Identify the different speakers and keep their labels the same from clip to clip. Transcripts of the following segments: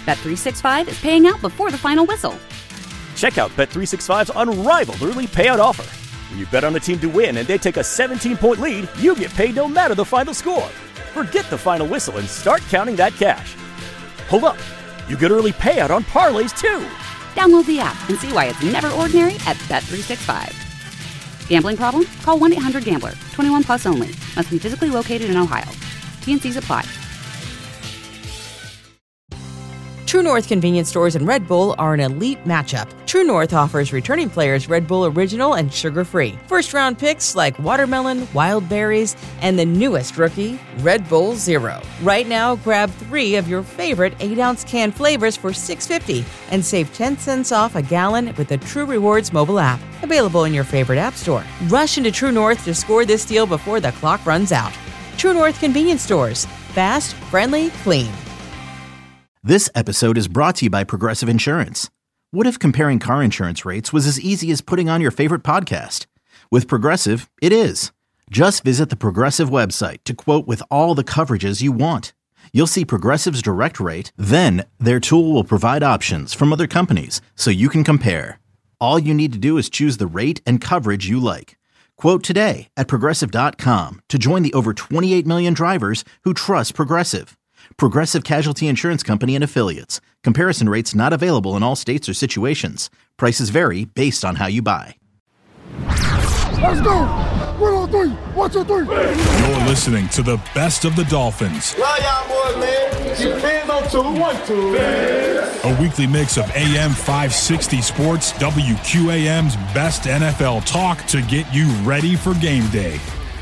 Speaker 1: Bet365 is paying out before the final whistle.
Speaker 2: Check out Bet365's unrivaled early payout offer. When you bet on a team to win and they take a 17-point lead, you get paid no matter the final score. Forget the final whistle and start counting that cash. Hold up. You get early payout on parlays, too.
Speaker 1: Download the app and see why it's never ordinary at Bet365. Gambling problem? Call 1-800-GAMBLER. 21 plus only. Must be physically located in Ohio. T&Cs apply.
Speaker 3: True North convenience stores and Red Bull are an elite matchup. True North offers returning players Red Bull Original and sugar-free. First-round picks like watermelon, wild berries, and the newest rookie, Red Bull Zero. Right now, grab 3 of your favorite 8-ounce can flavors for $6.50 and save 10 cents off a gallon with the True Rewards mobile app. Available in your favorite app store. Rush into True North to score this deal before the clock runs out. True North convenience stores. Fast, friendly, clean.
Speaker 4: This episode is brought to you by Progressive Insurance. What if comparing car insurance rates was as easy as putting on your favorite podcast? With Progressive, it is. Just visit the Progressive website to quote with all the coverages you want. You'll see Progressive's direct rate, then their tool will provide options from other companies so you can compare. All you need to do is choose the rate and coverage you like. Quote today at Progressive.com to join the over 28 million drivers who trust Progressive. Progressive Casualty Insurance Company and Affiliates. Comparison rates not available in all states or situations. Prices vary based on how you buy.
Speaker 5: Let's go! 1, 2, 3! 1, 2, 3!
Speaker 6: You're listening to the best of the Dolphins.
Speaker 5: Love y'all boys, man. Keep hands on 2, 1, 2.
Speaker 6: A weekly mix of AM 560 Sports, WQAM's best NFL talk to get you ready for game day.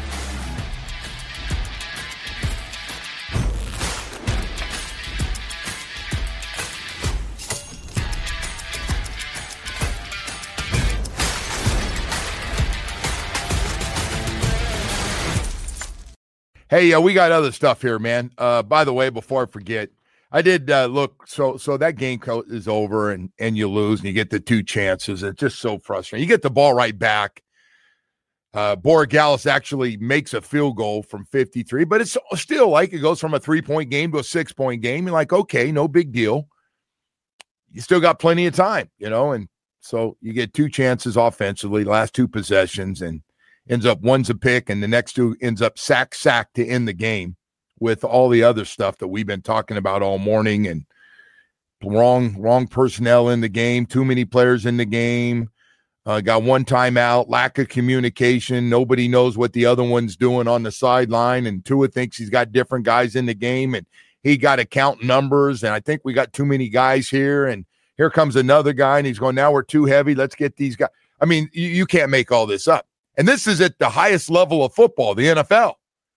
Speaker 7: Hey, we got other stuff here, man. By the way, before I forget, I did look. So that game is over, and you lose, and you get the 2 chances. It's just so frustrating. You get the ball right back. Borregales actually makes a field goal from 53, but it's still like it goes from a 3-point game to a 6-point game. You're like, okay, no big deal. You still got plenty of time, and so you get 2 chances offensively, last 2 possessions, and ends up one's a pick, and the next 2 ends up sack to end the game with all the other stuff that we've been talking about all morning, and wrong personnel in the game, too many players in the game, got 1 timeout, lack of communication, nobody knows what the other one's doing on the sideline, and Tua thinks he's got different guys in the game, and he got to count numbers, and I think we got too many guys here, and here comes another guy, and he's going, now we're too heavy, let's get these guys. I mean, you can't make all this up. And this is at the highest level of football, the NFL.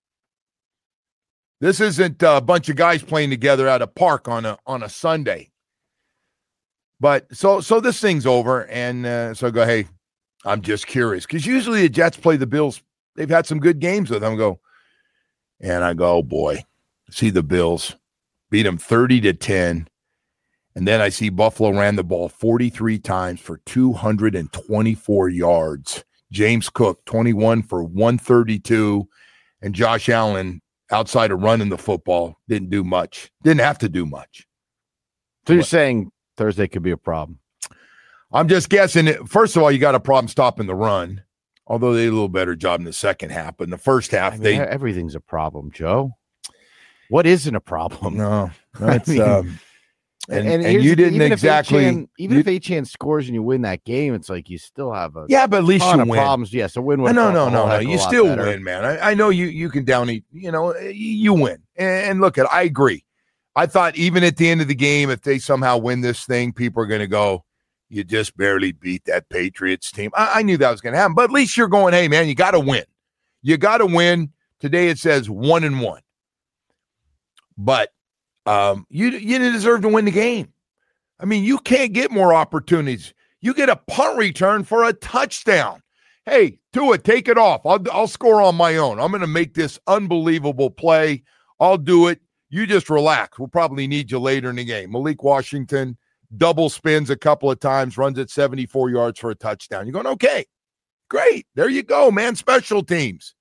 Speaker 7: This isn't a bunch of guys playing together at a park on a Sunday. But so this thing's over, and so I go, hey, I'm just curious. Because usually the Jets play the Bills. They've had some good games with them. And I go, oh, boy, see the Bills beat them 30-10. And then I see Buffalo ran the ball 43 times for 224 yards. James Cook, 21 for 132, and Josh Allen, outside of running the football, didn't do much. Didn't have to do much.
Speaker 8: So you're saying Thursday could be a problem?
Speaker 7: I'm just guessing. First of all, you got a problem stopping the run, although they did a little better job in the second half. But in the first half,
Speaker 8: everything's a problem, Joe. What isn't a problem?
Speaker 7: No, it's And you didn't exactly.
Speaker 8: If Achane scores and you win that game, it's like you still have a
Speaker 7: but at least you win.
Speaker 8: Problems. Yes, a win.
Speaker 7: No. You still win, man. I know you can down eat. You win. And look, I agree. I thought even at the end of the game, if they somehow win this thing, people are going to go, you just barely beat that Patriots team. I knew that was going to happen, but at least you're going, hey, man, you got to win. You got to win. Today it says 1-1. But you didn't deserve to win the game. I mean, you can't get more opportunities. You get a punt return for a touchdown. Hey, Tua, take it off. I'll score on my own. I'm going to make this unbelievable play. I'll do it. You just relax. We'll probably need you later in the game. Malik Washington double spins a couple of times, runs at 74 yards for a touchdown. You're going, okay, great. There you go, man. Special teams.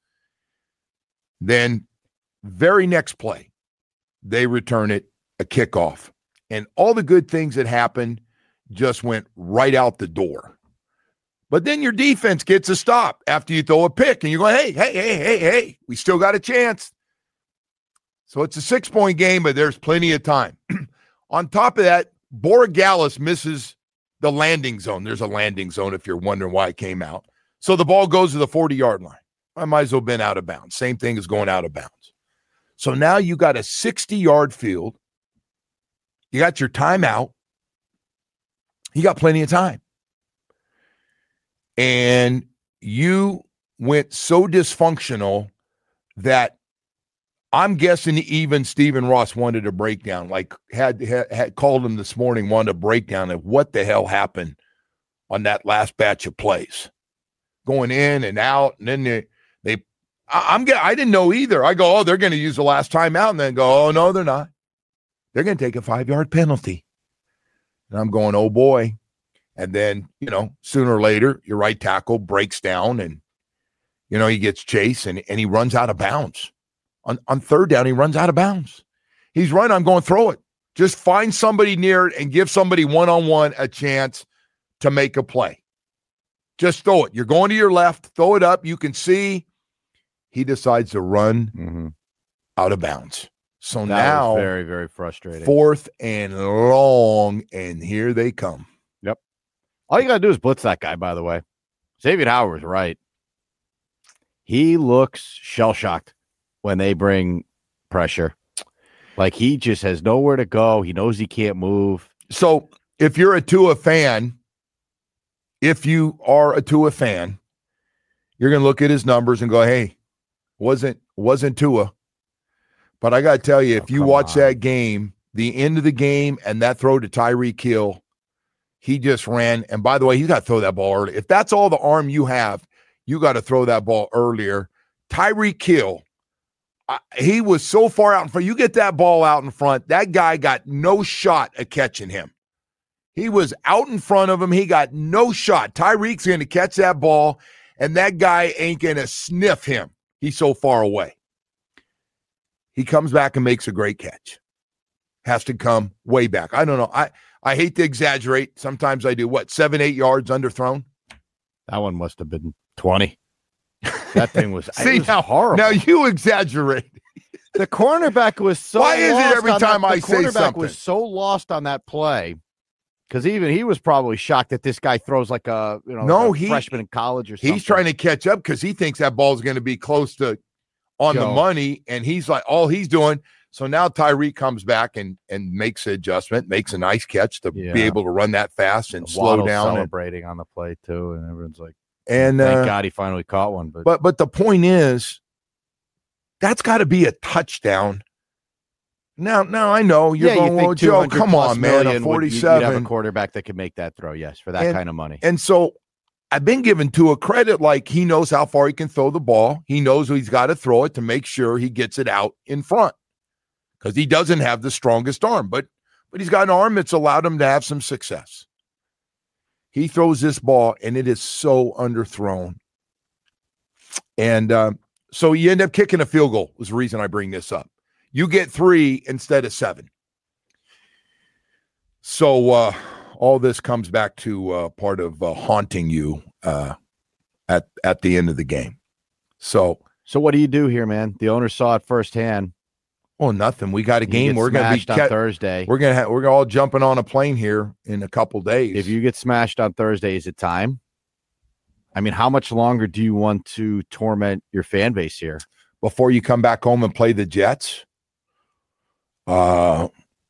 Speaker 7: Then very next play, they return it, a kickoff. And all the good things that happened just went right out the door. But then your defense gets a stop after you throw a pick, and you're going, hey, we still got a chance. So it's a 6-point game, but there's plenty of time. On top of that, Borregales misses the landing zone. There's a landing zone if you're wondering why it came out. So the ball goes to the 40-yard line. I might as well have been out of bounds. Same thing as going out of bounds. So now you got a 60-yard field. You got your timeout. You got plenty of time. And you went so dysfunctional that I'm guessing even Stephen Ross wanted a breakdown, like had called him this morning, wanted a breakdown of what the hell happened on that last batch of plays. Going in and out, and then I didn't know either. I go, oh, they're going to use the last timeout, and then go, oh, no, they're not. They're going to take a 5-yard penalty. And I'm going, oh, boy. And then, sooner or later, your right tackle breaks down, and, he gets chased, and he runs out of bounds. On third down, he runs out of bounds. He's right. I'm going, throw it. Just find somebody near it and give somebody one-on-one a chance to make a play. Just throw it. You're going to your left. Throw it up. You can see he decides to run out of bounds. So
Speaker 8: that
Speaker 7: now,
Speaker 8: was very, very frustrating.
Speaker 7: 4th and long, and here they come.
Speaker 8: Yep. All you got to do is blitz that guy, by the way. Xavier Howard was right. He looks shell-shocked when they bring pressure. Like he just has nowhere to go. He knows he can't move.
Speaker 7: So if you're a Tua fan, you're going to look at his numbers and go, hey, wasn't Tua. But I got to tell you, if you watch that game, the end of the game and that throw to Tyreek Hill, he just ran. And by the way, he's got to throw that ball early. If that's all the arm you have, you got to throw that ball earlier. Tyreek Hill, he was so far out in front. You get that ball out in front, that guy got no shot at catching him. He was out in front of him. He got no shot. Tyreek's going to catch that ball, and that guy ain't going to sniff him. He's so far away. He comes back and makes a great catch. Has to come way back. I don't know. I hate to exaggerate. Sometimes I do. 7-8 yards underthrown?
Speaker 8: That one must have been 20. That thing was,
Speaker 7: See,
Speaker 8: was horrible.
Speaker 7: Now you exaggerate.
Speaker 8: The cornerback was so
Speaker 7: Why is it every time I say something?
Speaker 8: The cornerback was so lost on that play because even he was probably shocked that this guy throws like a freshman in college or something.
Speaker 7: He's trying to catch up because he thinks that ball is going to be close to on the money, and he's like, all he's doing. So now Tyreek comes back and makes an adjustment, makes a nice catch to be able to run that fast and slow down.
Speaker 8: Celebrating on the play too, and everyone's like,
Speaker 7: and
Speaker 8: thank God he finally caught one.
Speaker 7: But the point is, that's got to be a touchdown. Now I know you're going, well, Joe, come on, man, a 47.
Speaker 8: You'd have a quarterback that could make that throw, yes, for that kind of money.
Speaker 7: And so I've been given Tua credit, like he knows how far he can throw the ball. He knows he's got to throw it to make sure he gets it out in front because he doesn't have the strongest arm, but he's got an arm that's allowed him to have some success. He throws this ball, and it is so underthrown. And so you end up kicking a field goal was the reason I bring this up. You get 3 instead of 7. So all this comes back to part of haunting you at the end of the game. So
Speaker 8: what do you do here, man? The owner saw it firsthand.
Speaker 7: Oh, nothing. We got a game. We're going to be
Speaker 8: on Thursday.
Speaker 7: We're all jumping on a plane here in a couple days.
Speaker 8: If you get smashed on Thursday, is it time? I mean, how much longer do you want to torment your fan base here
Speaker 7: before you come back home and play the Jets? That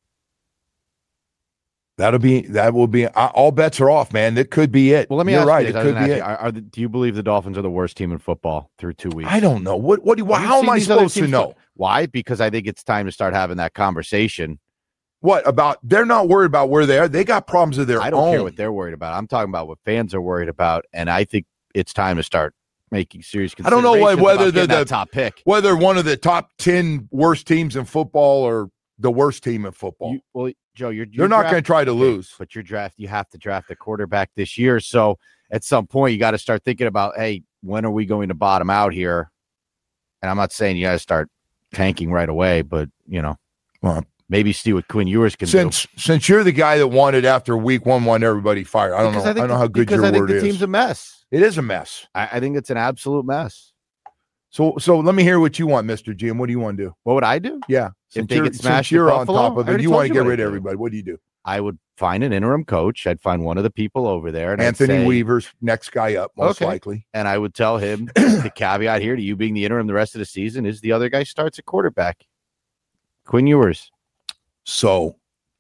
Speaker 7: will be all bets are off, man. That could be it.
Speaker 8: Well, let me
Speaker 7: You're
Speaker 8: ask
Speaker 7: right.
Speaker 8: You this.
Speaker 7: It could be it.
Speaker 8: Do you believe the Dolphins are the worst team in football through 2 weeks?
Speaker 7: I don't know. How am I supposed to know?
Speaker 8: Why? Because I think it's time to start having that conversation.
Speaker 7: What about? They're not worried about where they are. They got problems of their own.
Speaker 8: I don't care what they're worried about. I'm talking about what fans are worried about, and I think it's time to start making serious considerations.
Speaker 7: I don't know whether they're the
Speaker 8: top pick,
Speaker 7: whether one of the top 10 worst teams in football or the worst team in football.
Speaker 8: Joe,
Speaker 7: they're not going to try to lose.
Speaker 8: But you have to draft a quarterback this year. So at some point, you got to start thinking about, hey, when are we going to bottom out here? And I'm not saying you got to start tanking right away, but
Speaker 7: Well,
Speaker 8: maybe see what Quinn Ewers can
Speaker 7: do. Since you're the guy that wanted after week 1 want everybody fired, I don't know how good your word is.
Speaker 8: Because I think the team's a mess.
Speaker 7: It is a mess.
Speaker 8: I think it's an absolute mess.
Speaker 7: So let me hear what you want, Mr. GM. What do you want to do?
Speaker 8: What would I do?
Speaker 7: Yeah.
Speaker 8: If they get smashed,
Speaker 7: you're on top of it. You want to get rid of everybody. What do you do?
Speaker 8: I would find an interim coach. I'd find one of the people over there. And
Speaker 7: Anthony Weaver's next guy up, most likely.
Speaker 8: And I would tell him the caveat here to you being the interim the rest of the season is the other guy starts at quarterback. Quinn Ewers.
Speaker 7: So,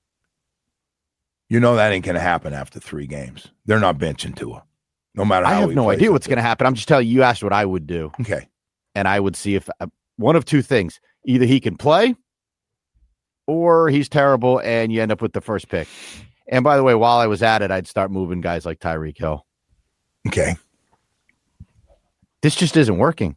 Speaker 7: that ain't going to happen after 3 games. They're not benching Tua. No matter how
Speaker 8: I have no idea what's going to happen. I'm just telling you asked what I would do.
Speaker 7: Okay.
Speaker 8: And I would see if one of 2 things. Either he can play or he's terrible and you end up with the first pick. And by the way, while I was at it, I'd start moving guys like Tyreek Hill.
Speaker 7: Okay.
Speaker 8: This just isn't working.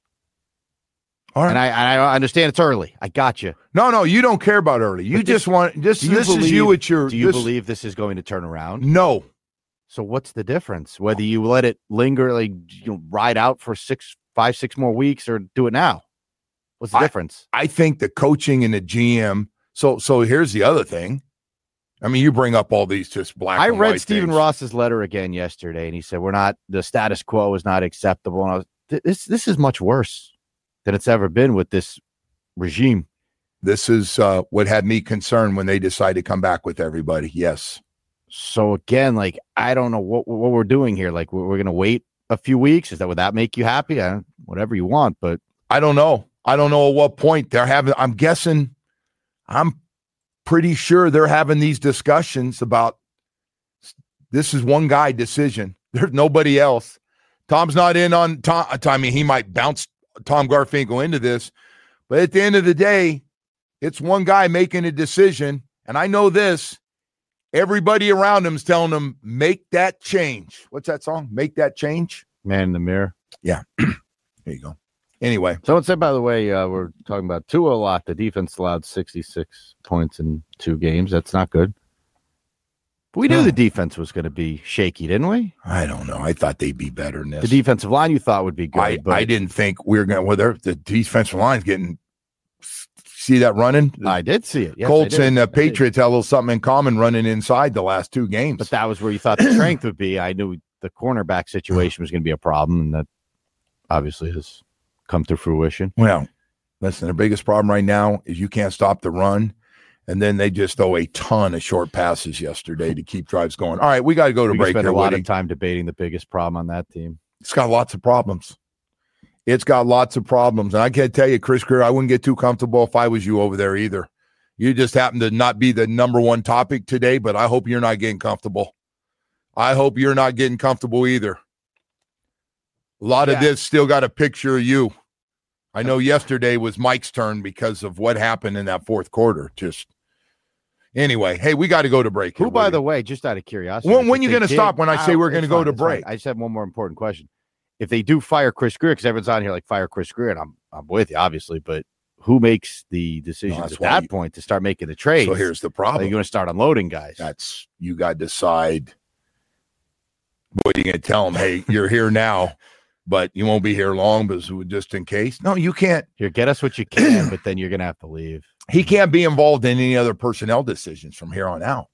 Speaker 7: All right.
Speaker 8: And I understand it's early. I got you.
Speaker 7: No, you don't care about early. You just want this. This is you at your.
Speaker 8: Do you believe this is going to turn around?
Speaker 7: No.
Speaker 8: So what's the difference? Whether you let it linger, ride out for 5, 6 more weeks, or do it now? What's the difference?
Speaker 7: I think the coaching and the GM. So here's the other thing. I mean, you bring up all these just black.
Speaker 8: I read Stephen Ross's letter again yesterday, and he said the status quo is not acceptable. And this is much worse than it's ever been with this regime.
Speaker 7: This is what had me concerned when they decided to come back with everybody. Yes.
Speaker 8: So again, I don't know what we're doing here. We're going to wait a few weeks. Would that make you happy? Whatever you want, but
Speaker 7: I don't know. I don't know at what point they're having. I'm guessing. I'm pretty sure they're having these discussions about this is one guy decision. There's nobody else. Tom's not in on Tom. I mean, he might bounce Tom Garfinkel into this, but at the end of the day, it's one guy making a decision. And I know this, everybody around him is telling him, make that change. What's that song? Make that change.
Speaker 8: Man in the mirror.
Speaker 7: Yeah. There you go. Anyway.
Speaker 8: Someone said, by the way, we're talking about Tua a lot. The defense allowed 66 points in 2 games. That's not good. But we knew the defense was going to be shaky, didn't we?
Speaker 7: I don't know. I thought they'd be better than this.
Speaker 8: The defensive line you thought would be good.
Speaker 7: I didn't think we were going to, the defensive line's getting, see that running?
Speaker 8: I did see it. Yes,
Speaker 7: Colts and Patriots had a little something in common running inside the last 2 games.
Speaker 8: But that was where you thought the strength would be. I knew the cornerback situation was going to be a problem, and that obviously has come to fruition.
Speaker 7: Well, listen, their biggest problem right now is you can't stop the run. And then they just throw a ton of short passes yesterday to keep drives going. All right, we got to go to break.
Speaker 8: We spent
Speaker 7: here,
Speaker 8: a lot
Speaker 7: Woody.
Speaker 8: of time debating the biggest problem on that team.
Speaker 7: It's got lots of problems. And I can't tell you, Chris Greer, I wouldn't get too comfortable if I was you over there either. You just happen to not be the number one topic today, but I hope you're not getting comfortable. I hope you're not getting comfortable either. A lot of this still got a picture of you. I know yesterday was Mike's turn because of what happened in that fourth quarter. Anyway, hey, we got to go to break.
Speaker 8: Who, by the way, just out of curiosity,
Speaker 7: when are you going to stop when I say we're going to go to break?
Speaker 8: I just have one more important question. If they do fire Chris Greer, because everyone's on here like fire Chris Greer, and I'm with you, obviously, but who makes the decisions at that point to start making the trades?
Speaker 7: So here's the problem.
Speaker 8: You're going to start unloading guys.
Speaker 7: You got to decide what you're going to tell them. Hey, you're here now, but you won't be here long, but just in case. No, you can't.
Speaker 8: Here, get us what you can, but then you're going to have to leave.
Speaker 7: He can't be involved in any other personnel decisions from here on out.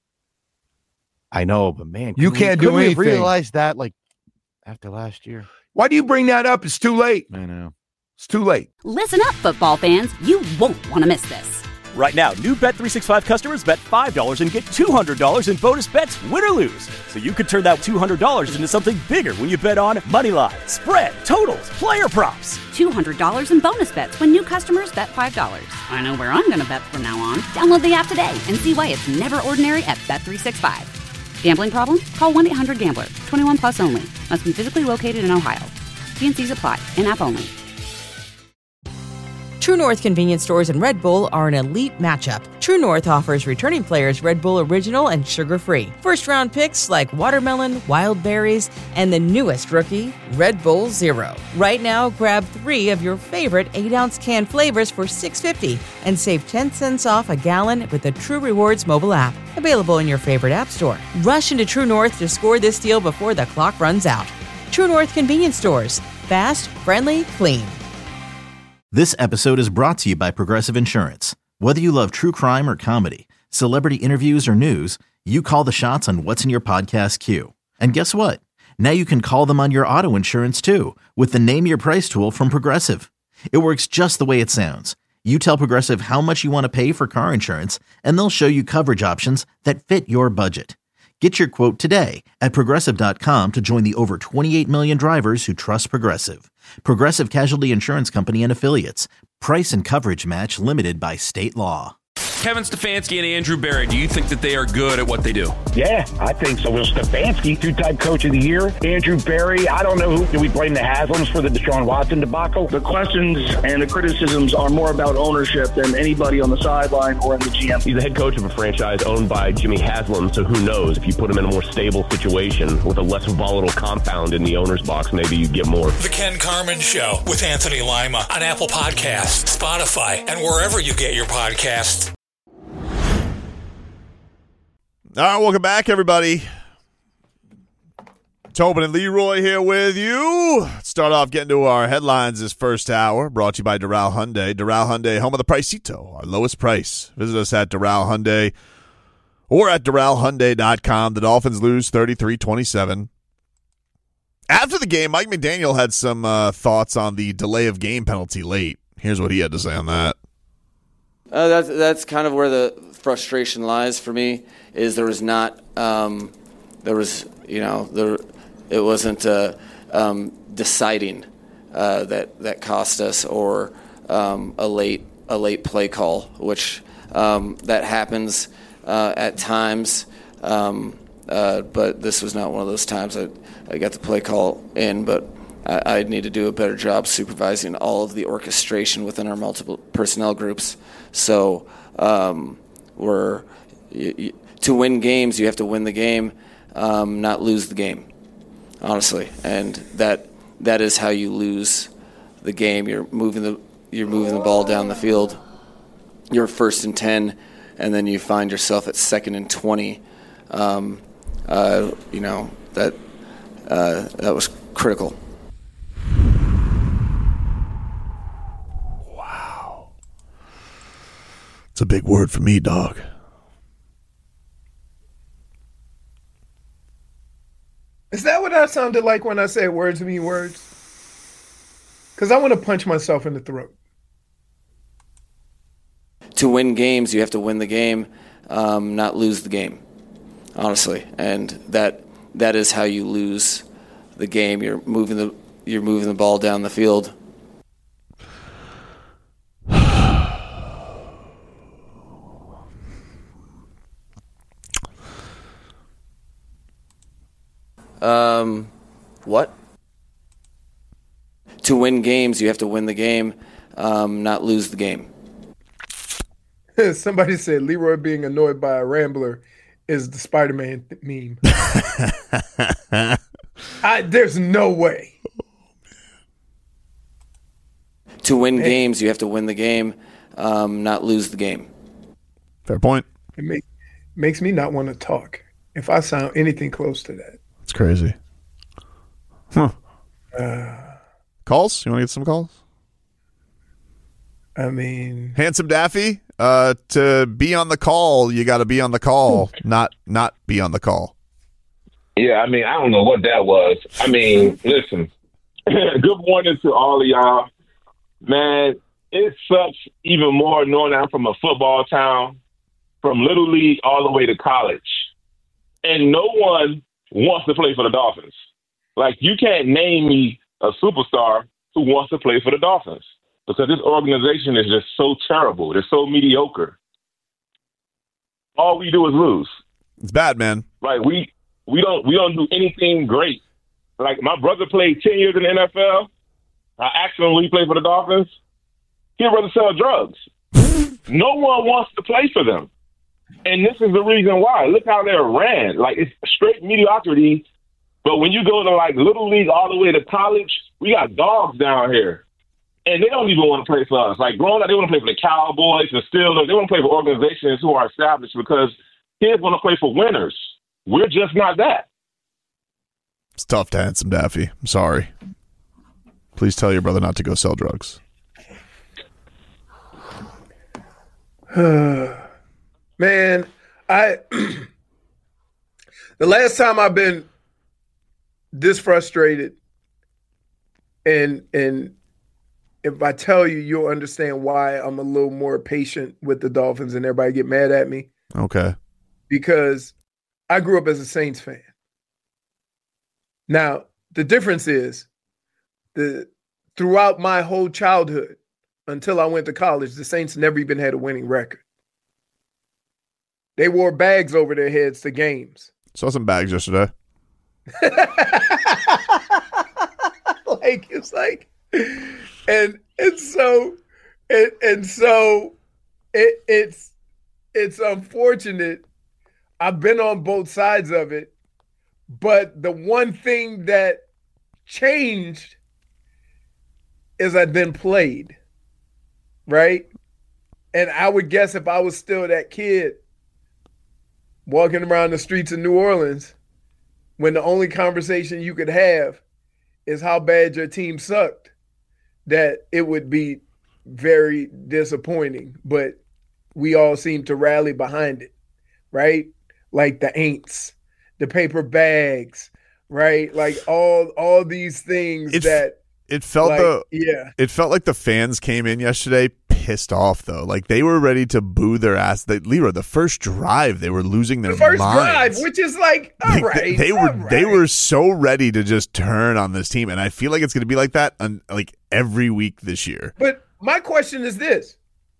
Speaker 8: I know, but man,
Speaker 7: you can't do anything.
Speaker 8: Realize that after last year.
Speaker 7: Why do you bring that up? It's too late.
Speaker 8: I know.
Speaker 7: It's too late.
Speaker 1: Listen up, football fans. You won't want to miss this.
Speaker 2: Right now, new Bet365 customers bet $5 and get $200 in bonus bets, win or lose. So you could turn that $200 into something bigger when you bet on money line, spread, totals, player props.
Speaker 1: $200 in bonus bets when new customers bet $5. I know where I'm going to bet from now on. Download the app today and see why it's never ordinary at Bet365. Gambling problem? Call 1-800-GAMBLER. 21 plus only. Must be physically located in Ohio. T&Cs apply. In-app only.
Speaker 3: True North convenience stores and Red Bull are an elite matchup. True North offers returning players Red Bull Original and sugar-free. First-round picks like watermelon, wild berries, and the newest rookie, Red Bull Zero. Right now, grab 3 of your favorite 8-ounce can flavors for $6.50 and save 10 cents off a gallon with the True Rewards mobile app. Available in your favorite app store. Rush into True North to score this deal before the clock runs out. True North convenience stores. Fast, friendly, clean.
Speaker 4: This episode is brought to you by Progressive Insurance. Whether you love true crime or comedy, celebrity interviews or news, you call the shots on what's in your podcast queue. And guess what? Now you can call them on your auto insurance too with the Name Your Price tool from Progressive. It works just the way it sounds. You tell Progressive how much you want to pay for car insurance, and they'll show you coverage options that fit your budget. Get your quote today at Progressive.com to join the over 28 million drivers who trust Progressive. Progressive Casualty Insurance Company and Affiliates. Price and coverage match limited by state law.
Speaker 9: Kevin Stefanski and Andrew Berry, do you think that they are good at what they do?
Speaker 10: Yeah, I think so. Well, Stefanski, two-time coach of the year. Andrew Berry, I don't know who. Do we blame the Haslams for the Deshaun Watson debacle?
Speaker 11: The questions and the criticisms are more about ownership than anybody on the sideline or in the GM.
Speaker 12: He's the head coach of a franchise owned by Jimmy Haslam, so who knows? If you put him in a more stable situation with a less volatile compound in the owner's box, maybe you get more.
Speaker 13: The Ken Carman Show with Anthony Lima on Apple Podcasts, Spotify, and wherever you get your podcasts.
Speaker 14: All right, welcome back, everybody. Tobin and Leroy here with you. Let's start off getting to our headlines this first hour, brought to you by Doral Hyundai. Doral Hyundai, home of the Pricito, our lowest price. Visit us at Doral Hyundai or at DoralHyundai.com. The Dolphins lose 33-27. After the game, Mike McDaniel had some thoughts on the delay of game penalty late. Here's what he had to say on that.
Speaker 15: That's kind of where the frustration lies for me. Is there was not it wasn't deciding that cost us or a late play call, which that happens at times, but this was not one of those times. I got the play call in, but I need to do a better job supervising all of the orchestration within our multiple personnel groups. So to win games, you have to win the game, not lose the game, honestly. And that is how you lose the game. You're moving the ball down the field. You're 1st and 10, and then you find yourself at 2nd and 20. That was critical.
Speaker 14: Wow. It's a big word for me, dog.
Speaker 5: Is that what I sounded like when I said words mean words? Because I want to punch myself in the throat.
Speaker 15: To win games, you have to win the game, not lose the game, honestly. And that is how you lose the game. You're moving the ball down the field. What? To win games, you have to win the game, not lose the game.
Speaker 5: Somebody said Leroy being annoyed by a rambler is the Spider-Man meme. There's no way.
Speaker 15: To win games, you have to win the game, not lose the game.
Speaker 14: Fair point.
Speaker 5: It makes me not want to talk if I sound anything close to that.
Speaker 14: It's crazy. Huh. Calls? You want to get some calls?
Speaker 5: I mean,
Speaker 14: Handsome Daffy, to be on the call, you got to be on the call, not be on the call.
Speaker 16: Yeah, I mean, I don't know what that was. I mean, listen, good morning to all of y'all. Man, it sucks even more knowing I'm from a football town, from Little League all the way to college. And no one wants to play for the Dolphins. Like, you can't name me a superstar who wants to play for the Dolphins because this organization is just so terrible. They're so mediocre. All we do is lose.
Speaker 14: It's bad, man.
Speaker 16: Like, we don't do anything great. Like, my brother played 10 years in the NFL. I asked him when he played for the Dolphins. He'd rather sell drugs. No one wants to play for them. And this is the reason why. Look how they're ran. Like, it's straight mediocrity. But when you go to, like, Little League all the way to college, we got dogs down here. And they don't even want to play for us. Like, growing up, they want to play for the Cowboys, the Steelers. They want to play for organizations who are established because kids want to play for winners. We're just not that.
Speaker 14: It's tough to Handsome Daffy. I'm sorry. Please tell your brother not to go sell drugs.
Speaker 5: Man, the last time I've been this frustrated, and if I tell you, you'll understand why I'm a little more patient with the Dolphins and everybody get mad at me.
Speaker 14: Okay.
Speaker 5: Because I grew up as a Saints fan. Now, the difference is throughout my whole childhood until I went to college, the Saints never even had a winning record. They wore bags over their heads to games.
Speaker 14: Saw some bags yesterday.
Speaker 5: It's unfortunate. I've been on both sides of it, but the one thing that changed is I've been played, right? And I would guess if I was still that kid walking around the streets of New Orleans, when the only conversation you could have is how bad your team sucked, that it would be very disappointing. But we all seem to rally behind it, right? Like the Aints, the paper bags, right? Like all these things
Speaker 14: It felt like the fans came in yesterday pissed off though. Like they were ready to boo their ass. Leroy, the first drive, they were losing their minds.
Speaker 5: Drive, which is like, all right.
Speaker 14: They were so ready to just turn on this team, and I feel like it's going to be like that like every week this year.
Speaker 5: But my question is this: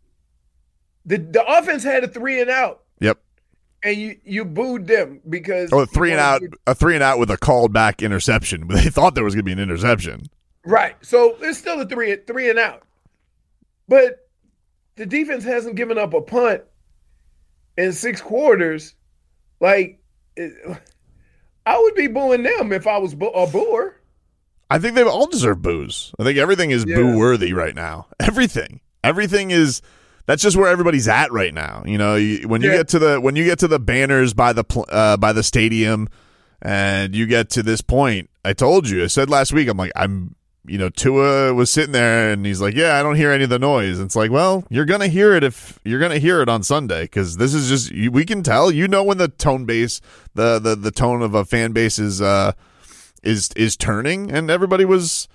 Speaker 5: the offense had a 3-and-out.
Speaker 14: Yep.
Speaker 5: And you booed them because
Speaker 14: a 3-and-out with a called back interception. But they thought there was going to be an interception.
Speaker 5: Right. So it's still a 3-and-out. But the defense hasn't given up a punt in 6 quarters. Like, I would be booing them if I was a booer.
Speaker 14: I think they all deserve boos. I think everything is boo worthy right now. Everything is. That's just where everybody's at right now. You know, when you get to the banners by the stadium, and you get to this point, I said last week, Tua was sitting there and he's like, yeah, I don't hear any of the noise. And it's like, well, you're gonna hear it if you're gonna hear it on Sunday, because this is just we can tell. You know when the tone base, the tone of a fan base is turning, and everybody was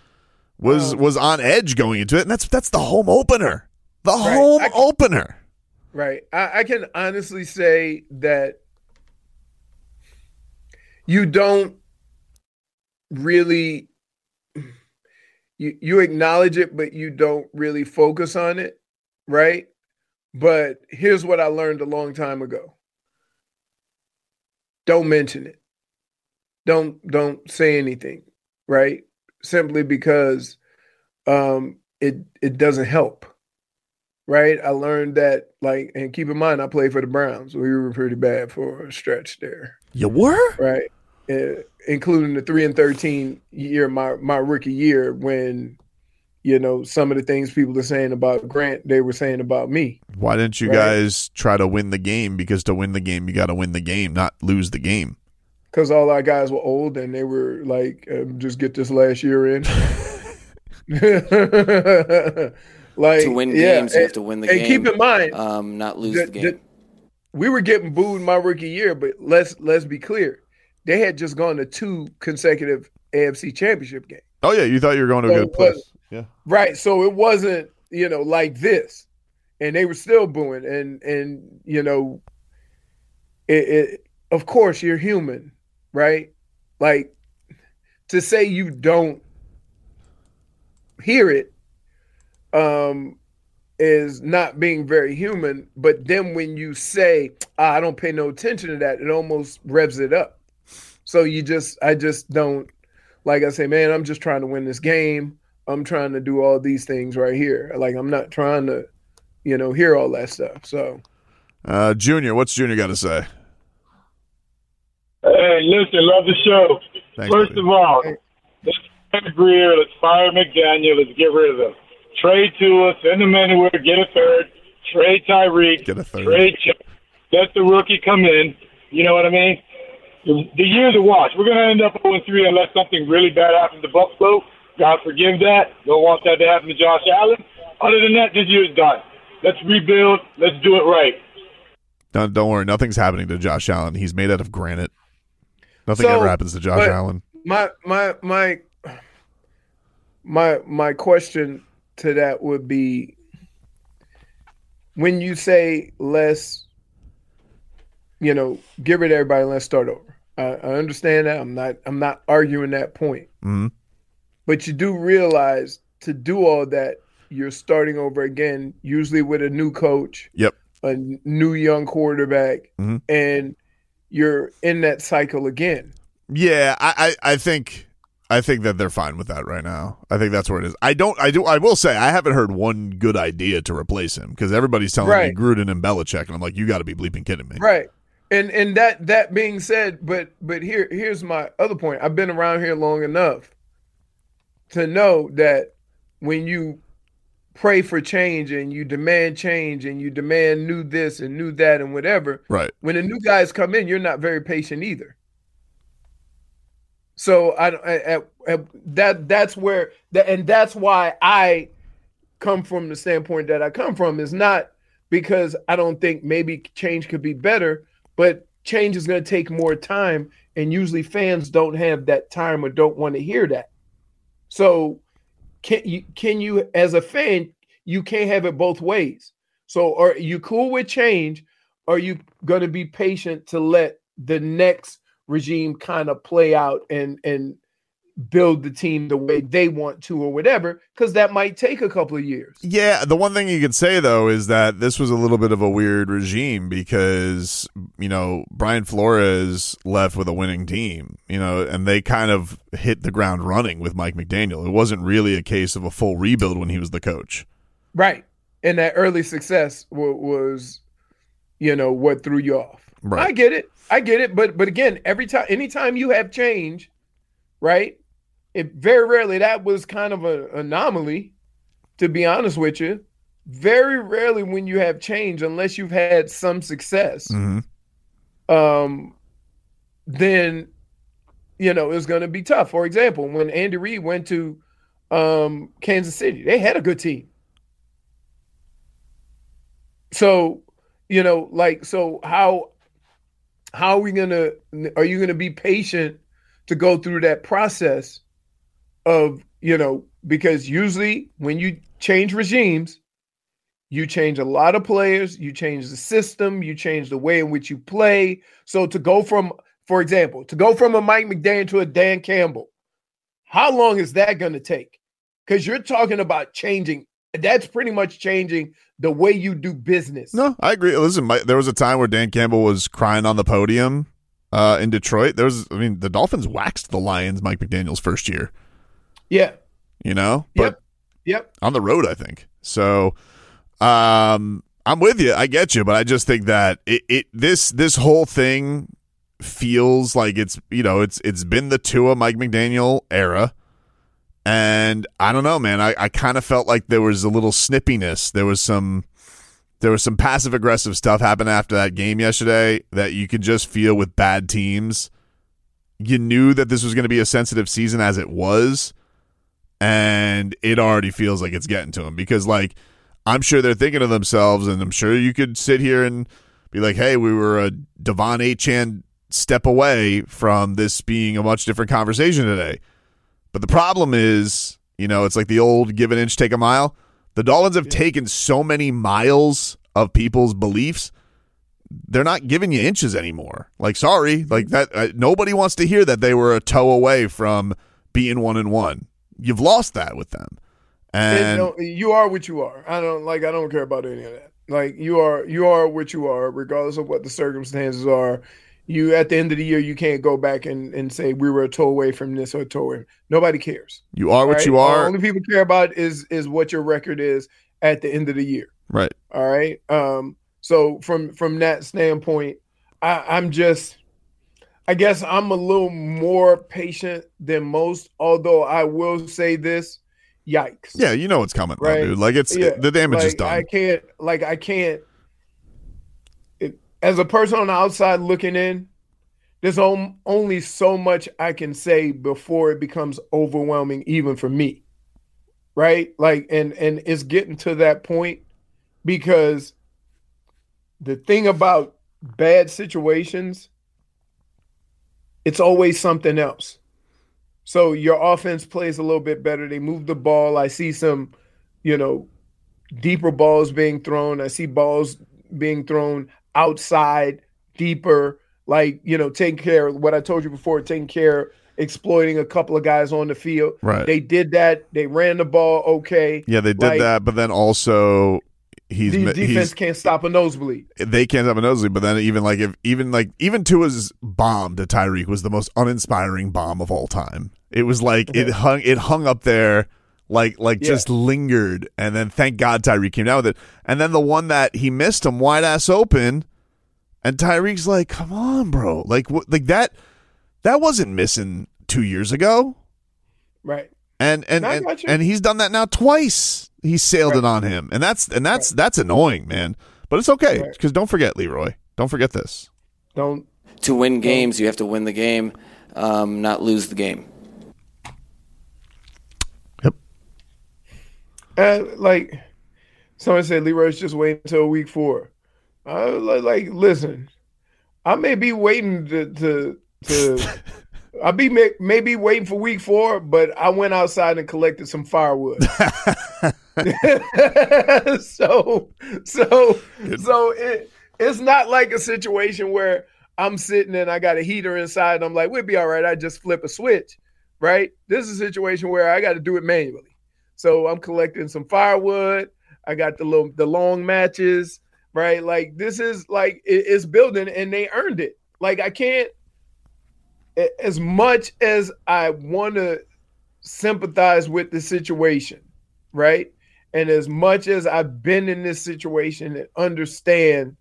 Speaker 14: on edge going into it, and that's the home opener. The home opener.
Speaker 5: Right. I can honestly say that you don't really you acknowledge it, but you don't really focus on it, right? But here's what I learned a long time ago. Don't mention it. Don't say anything, right? Simply because it doesn't help. Right, I learned that, and keep in mind, I played for the Browns. We were pretty bad for a stretch there.
Speaker 14: You were?
Speaker 5: Right, including the 3-13 year, my rookie year, when, some of the things people are saying about Grant, they were saying about me.
Speaker 14: Why didn't you guys try to win the game? Because to win the game, you got to win the game, not lose the game.
Speaker 5: Because all our guys were old, and they were like, just get this last year in.
Speaker 15: To win games, you have to win the game.
Speaker 5: And keep in mind,
Speaker 15: not lose the game.
Speaker 5: We were getting booed my rookie year, but let's be clear. They had just gone to 2 consecutive AFC Championship games.
Speaker 14: Oh, yeah, you thought you were going to a good place. Yeah.
Speaker 5: Right, so it wasn't, like this. And they were still booing. And it of course, you're human, right? Like, to say you don't hear it, is not being very human. But then when you say, I don't pay no attention to that, it almost revs it up. So I just don't, like I say, man, I'm just trying to win this game. I'm trying to do all these things right here. Like, I'm not trying to, hear all that stuff. So,
Speaker 14: Junior, what's Junior got to say?
Speaker 16: Hey, listen, love the show.
Speaker 14: Thanks,
Speaker 16: First
Speaker 14: buddy.
Speaker 16: of all, let's fire Greer, let's fire McDaniel, let's get rid of them. Trade Tua, send him anywhere, get a third. Trade Tyreek, trade Chuck. Let the rookie come in. You know what I mean? The year's a wash. We're going to end up 0-3 unless something really bad happens to Buffalo. God forgive that. Don't want that to happen to Josh Allen. Other than that, this year's done. Let's rebuild. Let's do it right.
Speaker 14: Don't worry. Nothing's happening to Josh Allen. He's made out of granite. Nothing ever happens to Josh Allen.
Speaker 5: My question to that would be, when you say let's, get rid of everybody, let's start over. I understand that. I'm not arguing that point.
Speaker 14: Mm-hmm.
Speaker 5: But you do realize to do all that, you're starting over again, usually with a new coach.
Speaker 14: Yep.
Speaker 5: A new young quarterback,
Speaker 14: mm-hmm.
Speaker 5: and you're in that cycle again.
Speaker 14: Yeah, I think that they're fine with that right now. I think that's where it is. I will say I haven't heard one good idea to replace him, because everybody's telling me Gruden and Belichick, and I'm like, you got to be bleeping kidding me.
Speaker 5: Right. And that being said, but here's my other point. I've been around here long enough to know that when you pray for change and you demand change and you demand new this and new that and whatever,
Speaker 14: right,
Speaker 5: when the new guys come in, you're not very patient either. So that's where and that's why I come from the standpoint that I come from, is not because I don't think maybe change could be better, but change is going to take more time, and usually fans don't have that time or don't want to hear that. So can you as a fan, you can't have it both ways. So are you cool with change? Or are you going to be patient to let the next regime kind of play out and build the team the way they want to or whatever? Because that might take a couple of years.
Speaker 14: Yeah, the one thing you could say, though, is that this was a little bit of a weird regime because, Brian Flores left with a winning team, and they kind of hit the ground running with Mike McDaniel. It wasn't really a case of a full rebuild when he was the coach.
Speaker 5: Right. And that early success was what threw you off.
Speaker 14: Right.
Speaker 5: I get it. But again, anytime you have change, right? It very rarely, that was kind of an anomaly, to be honest with you. Very rarely when you have change, unless you've had some success,
Speaker 14: mm-hmm.
Speaker 5: Then, it's going to be tough. For example, when Andy Reid went to Kansas City, they had a good team. So, so how are you going to be patient to go through that process of, because usually when you change regimes, you change a lot of players, you change the system, you change the way in which you play. So to go from, for example, a Mike McDaniel to a Dan Campbell, how long is that going to take? Because you're talking about changing. That's pretty much changing the way you do business.
Speaker 14: No, I agree. Listen, there was a time where Dan Campbell was crying on the podium in Detroit. The Dolphins waxed the Lions Mike McDaniel's first year.
Speaker 5: Yeah.
Speaker 14: But
Speaker 5: Yep.
Speaker 14: On the road, I think. So I'm with you. I get you, but I just think that this whole thing feels like it's been the Tua Mike McDaniel era. And I don't know, man. I kind of felt like there was a little snippiness. There was some passive aggressive stuff happen after that game yesterday that you could just feel with bad teams. You knew that this was going to be a sensitive season as it was, and it already feels like it's getting to them because, I'm sure they're thinking to themselves, and I'm sure you could sit here and be like, hey, we were a Devon Achane step away from this being a much different conversation today. But the problem is, it's like the old give an inch, take a mile. The Dolphins have taken so many miles of people's beliefs, they're not giving you inches anymore. Sorry, that nobody wants to hear that they were a toe away from being 1-1. You've lost that with them. And
Speaker 5: you are what you are. I don't care about any of that. You are what you are, regardless of what the circumstances are. You, at the end of the year, you can't go back and say we were a toe away from this or a toe away. Nobody cares.
Speaker 14: You are what you are.
Speaker 5: Only people care about is what your record is at the end of the year.
Speaker 14: Right.
Speaker 5: All right. So from that standpoint, I guess I'm a little more patient than most. Although I will say this, yikes.
Speaker 14: Yeah, you know what's coming,
Speaker 5: right?
Speaker 14: Though, dude. The damage is done.
Speaker 5: I can't. As a person on the outside looking in, there's only so much I can say before it becomes overwhelming, even for me, right? And it's getting to that point because the thing about bad situations, it's always something else. So your offense plays a little bit better. They move the ball. I see some, deeper balls being thrown. I see balls being thrown outside, deeper, taking care of what I told you before, exploiting a couple of guys on the field.
Speaker 14: Right.
Speaker 5: They did that. They ran the ball okay.
Speaker 14: Yeah, they did that, but then also
Speaker 5: defense can't stop a nosebleed.
Speaker 14: They can't stop a nosebleed, but then even Tua's bomb to Tyreek was the most uninspiring bomb of all time. It was like it hung up there just lingered, and then thank God Tyreek came down with it. And then the one that he missed him wide ass open, and Tyreek's like, "Come on, bro! That wasn't missing 2 years ago,
Speaker 5: right?"
Speaker 14: And he's done that now twice. He sailed it on him, and that's annoying, man. But it's okay because don't forget, Leroy. Don't forget this.
Speaker 15: To win games, you have to win the game, not lose the game.
Speaker 5: Someone said, Leroy's just waiting until week 4. Listen, I may be waiting to I'll be maybe waiting for week 4, but I went outside and collected some firewood. So it's not like a situation where I'm sitting and I got a heater inside and I'm like, we'll be all right. I just flip a switch, right? This is a situation where I got to do it manually. So I'm collecting some firewood. I got the long matches, right? Like this is it's building, and they earned it. I can't, as much as I want to sympathize with the situation, right? And as much as I've been in this situation and understand,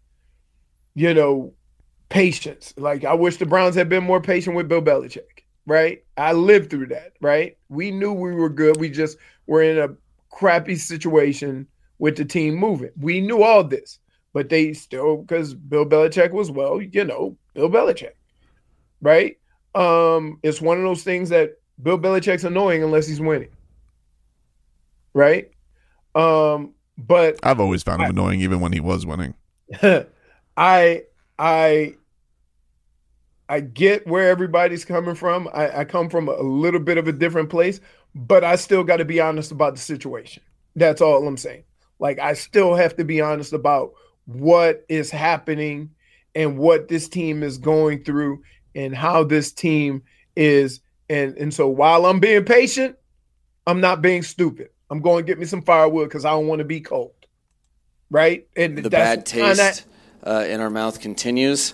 Speaker 5: patience. I wish the Browns had been more patient with Bill Belichick, right? I lived through that, right? We knew we were good. We just were in a crappy situation with the team moving. We knew all this, but they still, because Bill Belichick was, Bill Belichick, right? It's one of those things that Bill Belichick's annoying unless he's winning, right? But
Speaker 14: I've always found him annoying even when he was winning.
Speaker 5: I get where everybody's coming from. I come from a little bit of a different place, but I still got to be honest about the situation. That's all I'm saying. I still have to be honest about what is happening and what this team is going through and how this team is. And so while I'm being patient, I'm not being stupid. I'm going to get me some firewood because I don't want to be cold. Right? And
Speaker 15: the bad taste in our mouth continues.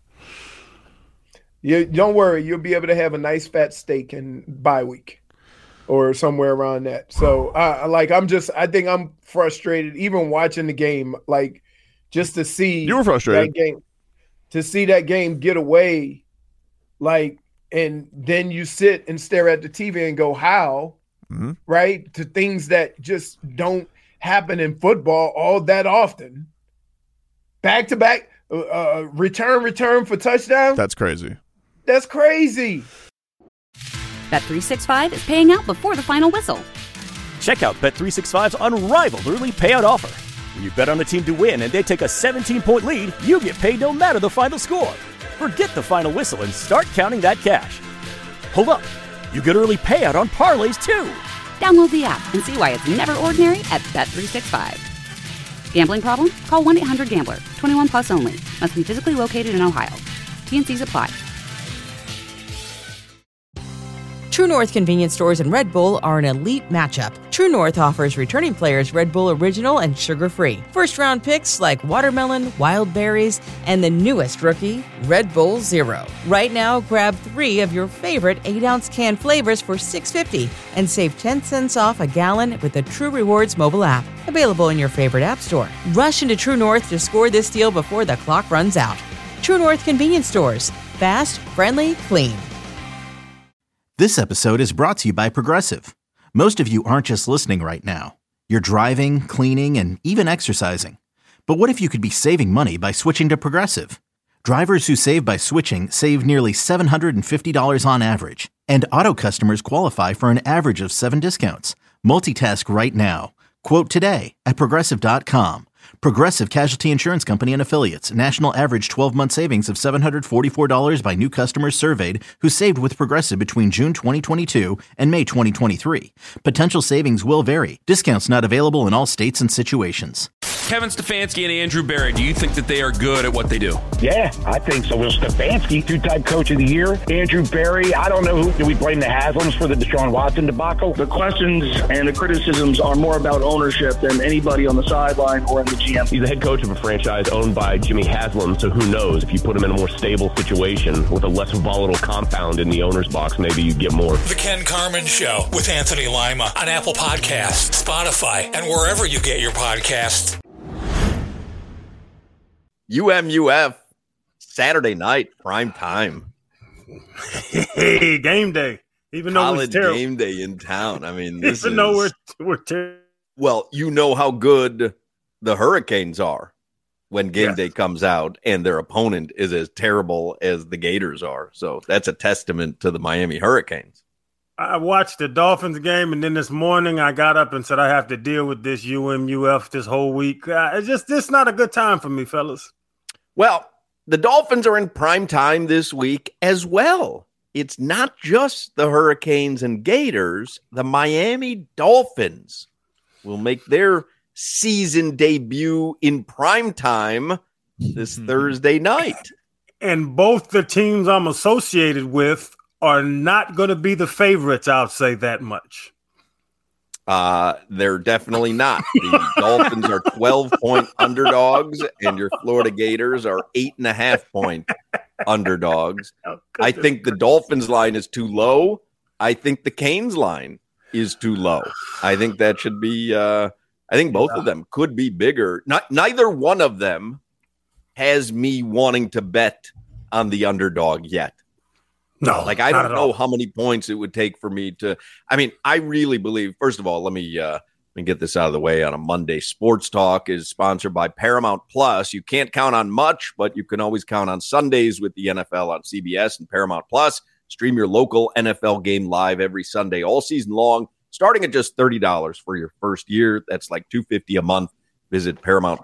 Speaker 5: Don't worry. You'll be able to have a nice fat steak in bye week or somewhere around that. So I think I'm frustrated even watching the game, just to see
Speaker 14: you were frustrated
Speaker 5: to see that game get away, and then you sit and stare at the TV and go, how, right? To things that just don't happen in football all that often. Back to back, return for touchdown.
Speaker 14: That's crazy.
Speaker 5: That's crazy.
Speaker 1: Bet365 is paying out before the final whistle.
Speaker 2: Check out Bet365's unrivaled early payout offer. When you bet on a team to win and they take a 17-point lead, you get paid no matter the final score. Forget the final whistle and start counting that cash. Hold up. You get early payout on parlays, too.
Speaker 1: Download the app and see why it's never ordinary at Bet365. Gambling problem? Call 1-800-GAMBLER. 21 plus only. Must be physically located in Ohio. T&Cs apply.
Speaker 3: True North convenience stores and Red Bull are an elite matchup. True North offers returning players Red Bull Original and sugar-free. First-round picks like watermelon, wild berries, and the newest rookie, Red Bull Zero. Right now, grab 3 of your favorite 8-ounce can flavors for $6.50 and save 10 cents off a gallon with the True Rewards mobile app. Available in your favorite app store. Rush into True North to score this deal before the clock runs out. True North convenience stores. Fast, friendly, clean.
Speaker 4: This episode is brought to you by Progressive. Most of you aren't just listening right now. You're driving, cleaning, and even exercising. But what if you could be saving money by switching to Progressive? Drivers who save by switching save nearly $750 on average. And auto customers qualify for an average of 7 discounts. Multitask right now. Quote today at Progressive.com. Progressive Casualty Insurance Company and Affiliates. National average 12-month savings of $744 by new customers surveyed who saved with Progressive between June 2022 and May 2023. Potential savings will vary. Discounts not available in all states and situations.
Speaker 9: Kevin Stefanski and Andrew Berry, do you think that they are good at what they do?
Speaker 10: Yeah, I think so. Will Stefanski, two-time coach of the year. Andrew Berry, I don't know who. Do we blame the Haslams for the Deshaun Watson debacle?
Speaker 11: The questions and the criticisms are more about ownership than anybody on the sideline or in the GM.
Speaker 12: He's the head coach of a franchise owned by Jimmy Haslam, so who knows? If you put him in a more stable situation with a less volatile compound in the owner's box, maybe you get more.
Speaker 13: The Ken Carman Show with Anthony Lima on Apple Podcasts, Spotify, and wherever you get your podcasts.
Speaker 8: UMUF, Saturday night, prime time.
Speaker 17: Hey, game day. Even though it's terrible.
Speaker 8: Game day in town. I mean, this
Speaker 17: even though we're terrible.
Speaker 8: Well, you know how good the Hurricanes are when game day comes out, and their opponent is as terrible as the Gators are. So that's a testament to the Miami Hurricanes.
Speaker 17: I watched the Dolphins game, and then this morning I got up and said I have to deal with this UMUF this whole week. It's not a good time for me, fellas.
Speaker 8: Well, the Dolphins are in prime time this week as well. It's not just the Hurricanes and Gators. The Miami Dolphins will make their season debut in prime time this Thursday night.
Speaker 17: And both the teams I'm associated with are not going to be the favorites, I'll say that much.
Speaker 8: They're definitely not. The Dolphins are 12-point underdogs, and your Florida Gators are 8.5-point underdogs. I think the Dolphins line is too low. I think the Canes line is too low. I think that should be I think both of them could be bigger. Neither one of them has me wanting to bet on the underdog yet.
Speaker 17: No,
Speaker 8: like I don't know how many points it would take for me to. I mean, I really believe. First of all, let me get this out of the way. On a Monday, Sports Talk is sponsored by Paramount Plus. You can't count on much, but you can always count on Sundays with the NFL on CBS and Paramount Plus. Stream your local NFL game live every Sunday all season long, starting at just $30 for your first year. That's like $250 a month. Visit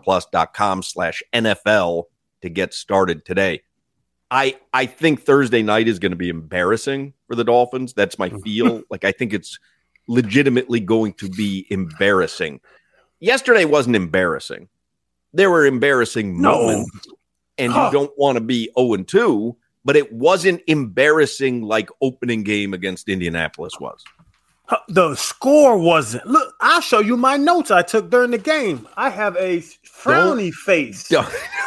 Speaker 8: ParamountPlus.com/NFL to get started today. I think Thursday night is going to be embarrassing for the Dolphins. That's my feel. Like, I think it's legitimately going to be embarrassing. Yesterday wasn't embarrassing. There were embarrassing moments, and you don't want to be 0-2, but it wasn't embarrassing like opening game against Indianapolis was.
Speaker 17: The score wasn't. Look, I'll show you my notes I took during the game. I have a frowny face.
Speaker 8: Don't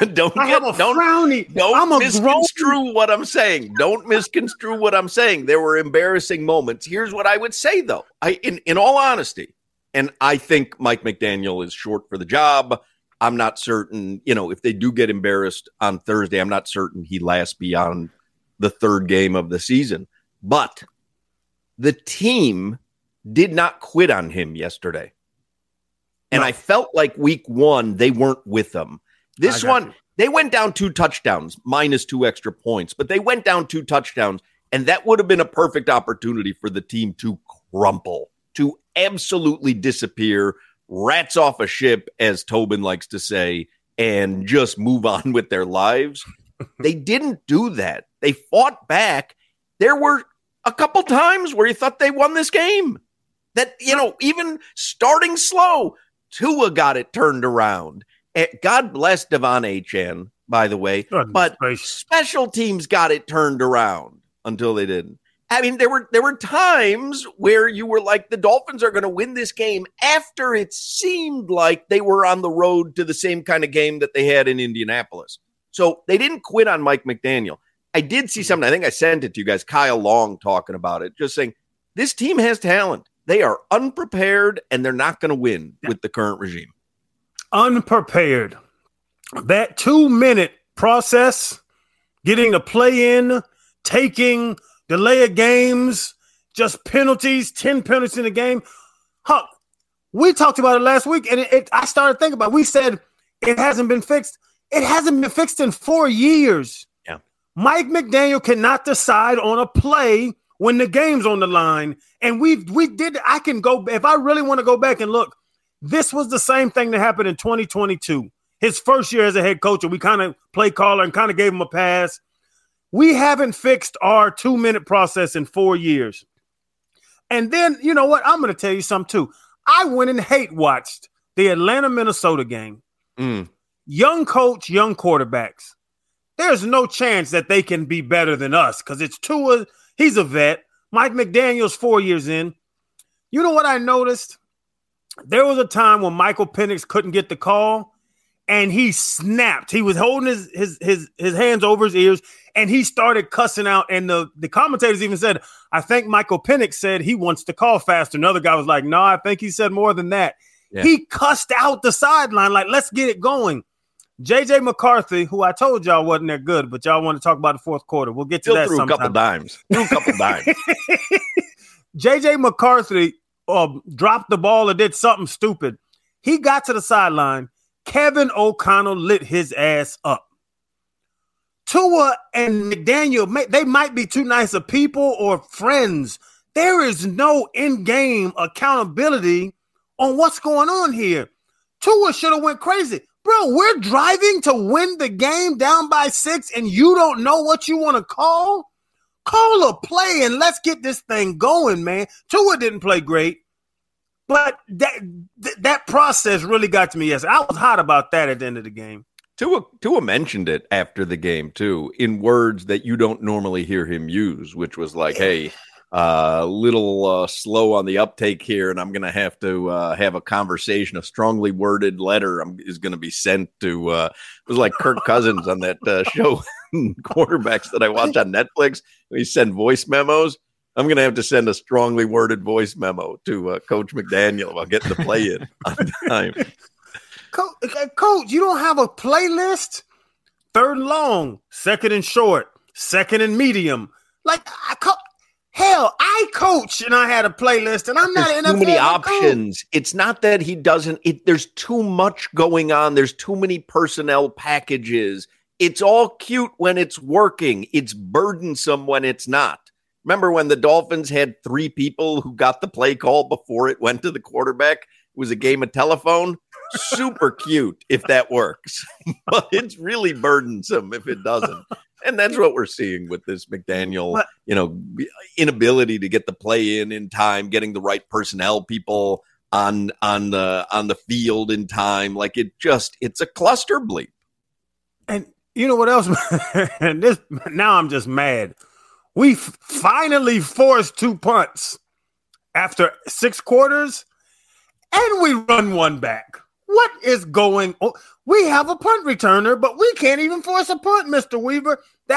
Speaker 17: frowny.
Speaker 8: Don't misconstrue what I'm saying. Don't misconstrue what I'm saying. There were embarrassing moments. Here's what I would say, though. In all honesty, and I think Mike McDaniel is short for the job. I'm not certain, if they do get embarrassed on Thursday, I'm not certain he lasts beyond the third game of the season. But the team did not quit on him yesterday. And I felt like week one, they weren't with him. This one, they went down 2 touchdowns, minus 2 extra points, but they went down 2 touchdowns, and that would have been a perfect opportunity for the team to crumple, to absolutely disappear, rats off a ship, as Tobin likes to say, and just move on with their lives. They didn't do that. They fought back. There were a couple times where you thought they won this game. That, even starting slow, Tua got it turned around. God bless Devon Achane, by the way. But special teams got it turned around until they didn't. I mean, there were times where you were like, the Dolphins are going to win this game after it seemed like they were on the road to the same kind of game that they had in Indianapolis. So they didn't quit on Mike McDaniel. I did see something. I think I sent it to you guys. Kyle Long talking about it, just saying this team has talent. They are unprepared, and they're not going to win with the current regime.
Speaker 17: Unprepared. That 2-minute process, getting the play in, taking delay of games, just penalties, 10 penalties in the game. We talked about it last week, and I started thinking about it. We said it hasn't been fixed. It hasn't been fixed in 4 years.
Speaker 8: Yeah.
Speaker 17: Mike McDaniel cannot decide on a play when the game's on the line. And we did. I can go, if I really want to go back and look, this was the same thing that happened in 2022. his first year as a head coach, and we kind of play caller and kind of gave him a pass. We haven't fixed our 2-minute process in 4 years. And then, you know what? I'm going to tell you something, too. I went and hate-watched the Atlanta-Minnesota game. Young coach, young quarterbacks. There's no chance that they can be better than us because it's Tua. He's a vet. Mike McDaniel's 4 years in. You know what I noticed? There was a time when Michael Penix couldn't get the call, and he snapped. He was holding his hands over his ears, and he started cussing out. And the commentators even said, I think Michael Penix said he wants to call faster. Another guy was like, no, I think he said more than that. Yeah. He cussed out the sideline like, let's get it going. J.J. McCarthy, who I told y'all wasn't that good, but y'all want to talk about the fourth quarter. We'll get to that sometime.
Speaker 18: A couple dimes.
Speaker 17: J.J. McCarthy dropped the ball or did something stupid. He got to the sideline. Kevin O'Connell lit his ass up. Tua and McDaniel, they might be too nice of people or friends. There is no in-game accountability on what's going on here. Tua should have went crazy. Bro, we're driving to win the game down by 6, and you don't know what you want to call? Call a play, and let's get this thing going, man. Tua didn't play great, but that process really got to me yesterday. I was hot about that at the end of the game.
Speaker 18: Tua mentioned it after the game, too, in words that you don't normally hear him use, which was like, hey, little slow on the uptake here, and I'm going to have a conversation. A strongly worded letter is going to be sent to it was like Kirk Cousins on that show quarterbacks that I watch on Netflix. We send voice memos. I'm going to have to send a strongly worded voice memo to Coach McDaniel about getting the play in on time.
Speaker 17: Coach, you don't have a playlist? 3rd and long, 2nd and short, 2nd and medium. Like, hell, I coach and I had a playlist, and I'm not in
Speaker 18: too many options. It's not that he doesn't. There's too much going on. There's too many personnel packages. It's all cute when it's working. It's burdensome when it's not. Remember when the Dolphins had 3 people who got the play call before it went to the quarterback? It was a game of telephone. Super cute if that works, but it's really burdensome if it doesn't. And that's what we're seeing with this McDaniel, inability to get the play in time, getting the right personnel people on the field in time. Like it's a cluster bleep.
Speaker 17: And you know what else? And now I'm just mad. We finally forced 2 punts after 6 quarters, and we run 1 back. What is going on? We have a punt returner, but we can't even force a punt, Mr. Weaver.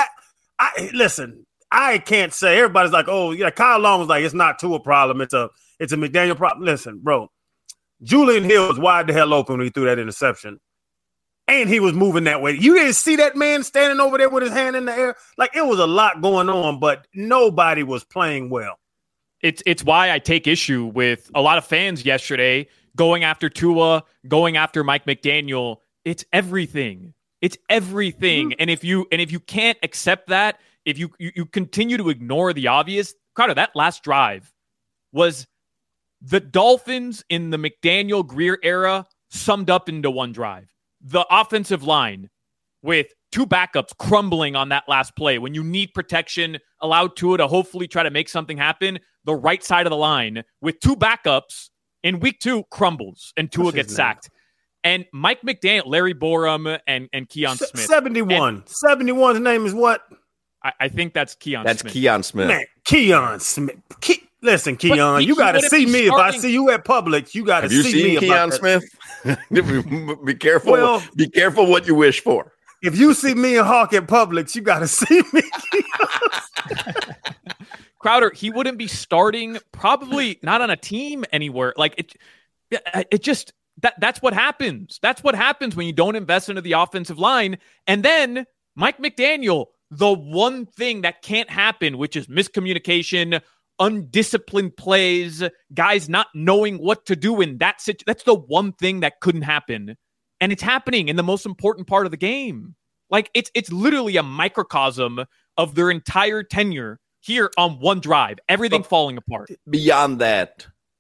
Speaker 17: Listen, I can't say. Everybody's like, oh, yeah, Kyle Long was like, it's not Tua problem. It's a McDaniel problem. Listen, bro, Julian Hill was wide the hell open when he threw that interception, and he was moving that way. You didn't see that man standing over there with his hand in the air? Like, it was a lot going on, but nobody was playing well.
Speaker 19: It's why I take issue with a lot of fans yesterday going after Tua, going after Mike McDaniel. It's everything. It's everything. Mm-hmm. And if you can't accept that, if you continue to ignore the obvious, Crowder, that last drive was the Dolphins in the McDaniel Greer era summed up into one drive. The offensive line with 2 backups crumbling on that last play. When you need protection, allow Tua to hopefully try to make something happen. The right side of the line with 2 backups in week 2 crumbles and Tua gets sacked. And Mike McDaniel, Larry Borum, and Keon Smith.
Speaker 17: 71. 71's name is what?
Speaker 19: I think that's Keon Smith.
Speaker 18: That's Keon Smith.
Speaker 17: Man, Keon Smith. Listen, Keon, you got to see me. If I see you at Publix, you got to see me.
Speaker 18: Have you seen Keon Smith? Be careful. Well, be careful what you wish for.
Speaker 17: If you see me and Hawk at Publix, you got to see me.
Speaker 19: Crowder, he wouldn't be starting, probably not on a team anywhere. Like it just that's what happens. That's what happens when you don't invest into the offensive line. And then Mike McDaniel, the one thing that can't happen, which is miscommunication, undisciplined plays, guys not knowing what to do in that situation. That's the one thing that couldn't happen. And it's happening in the most important part of the game. Like it's literally a microcosm of their entire tenure here on one drive, everything falling apart.
Speaker 18: Beyond that,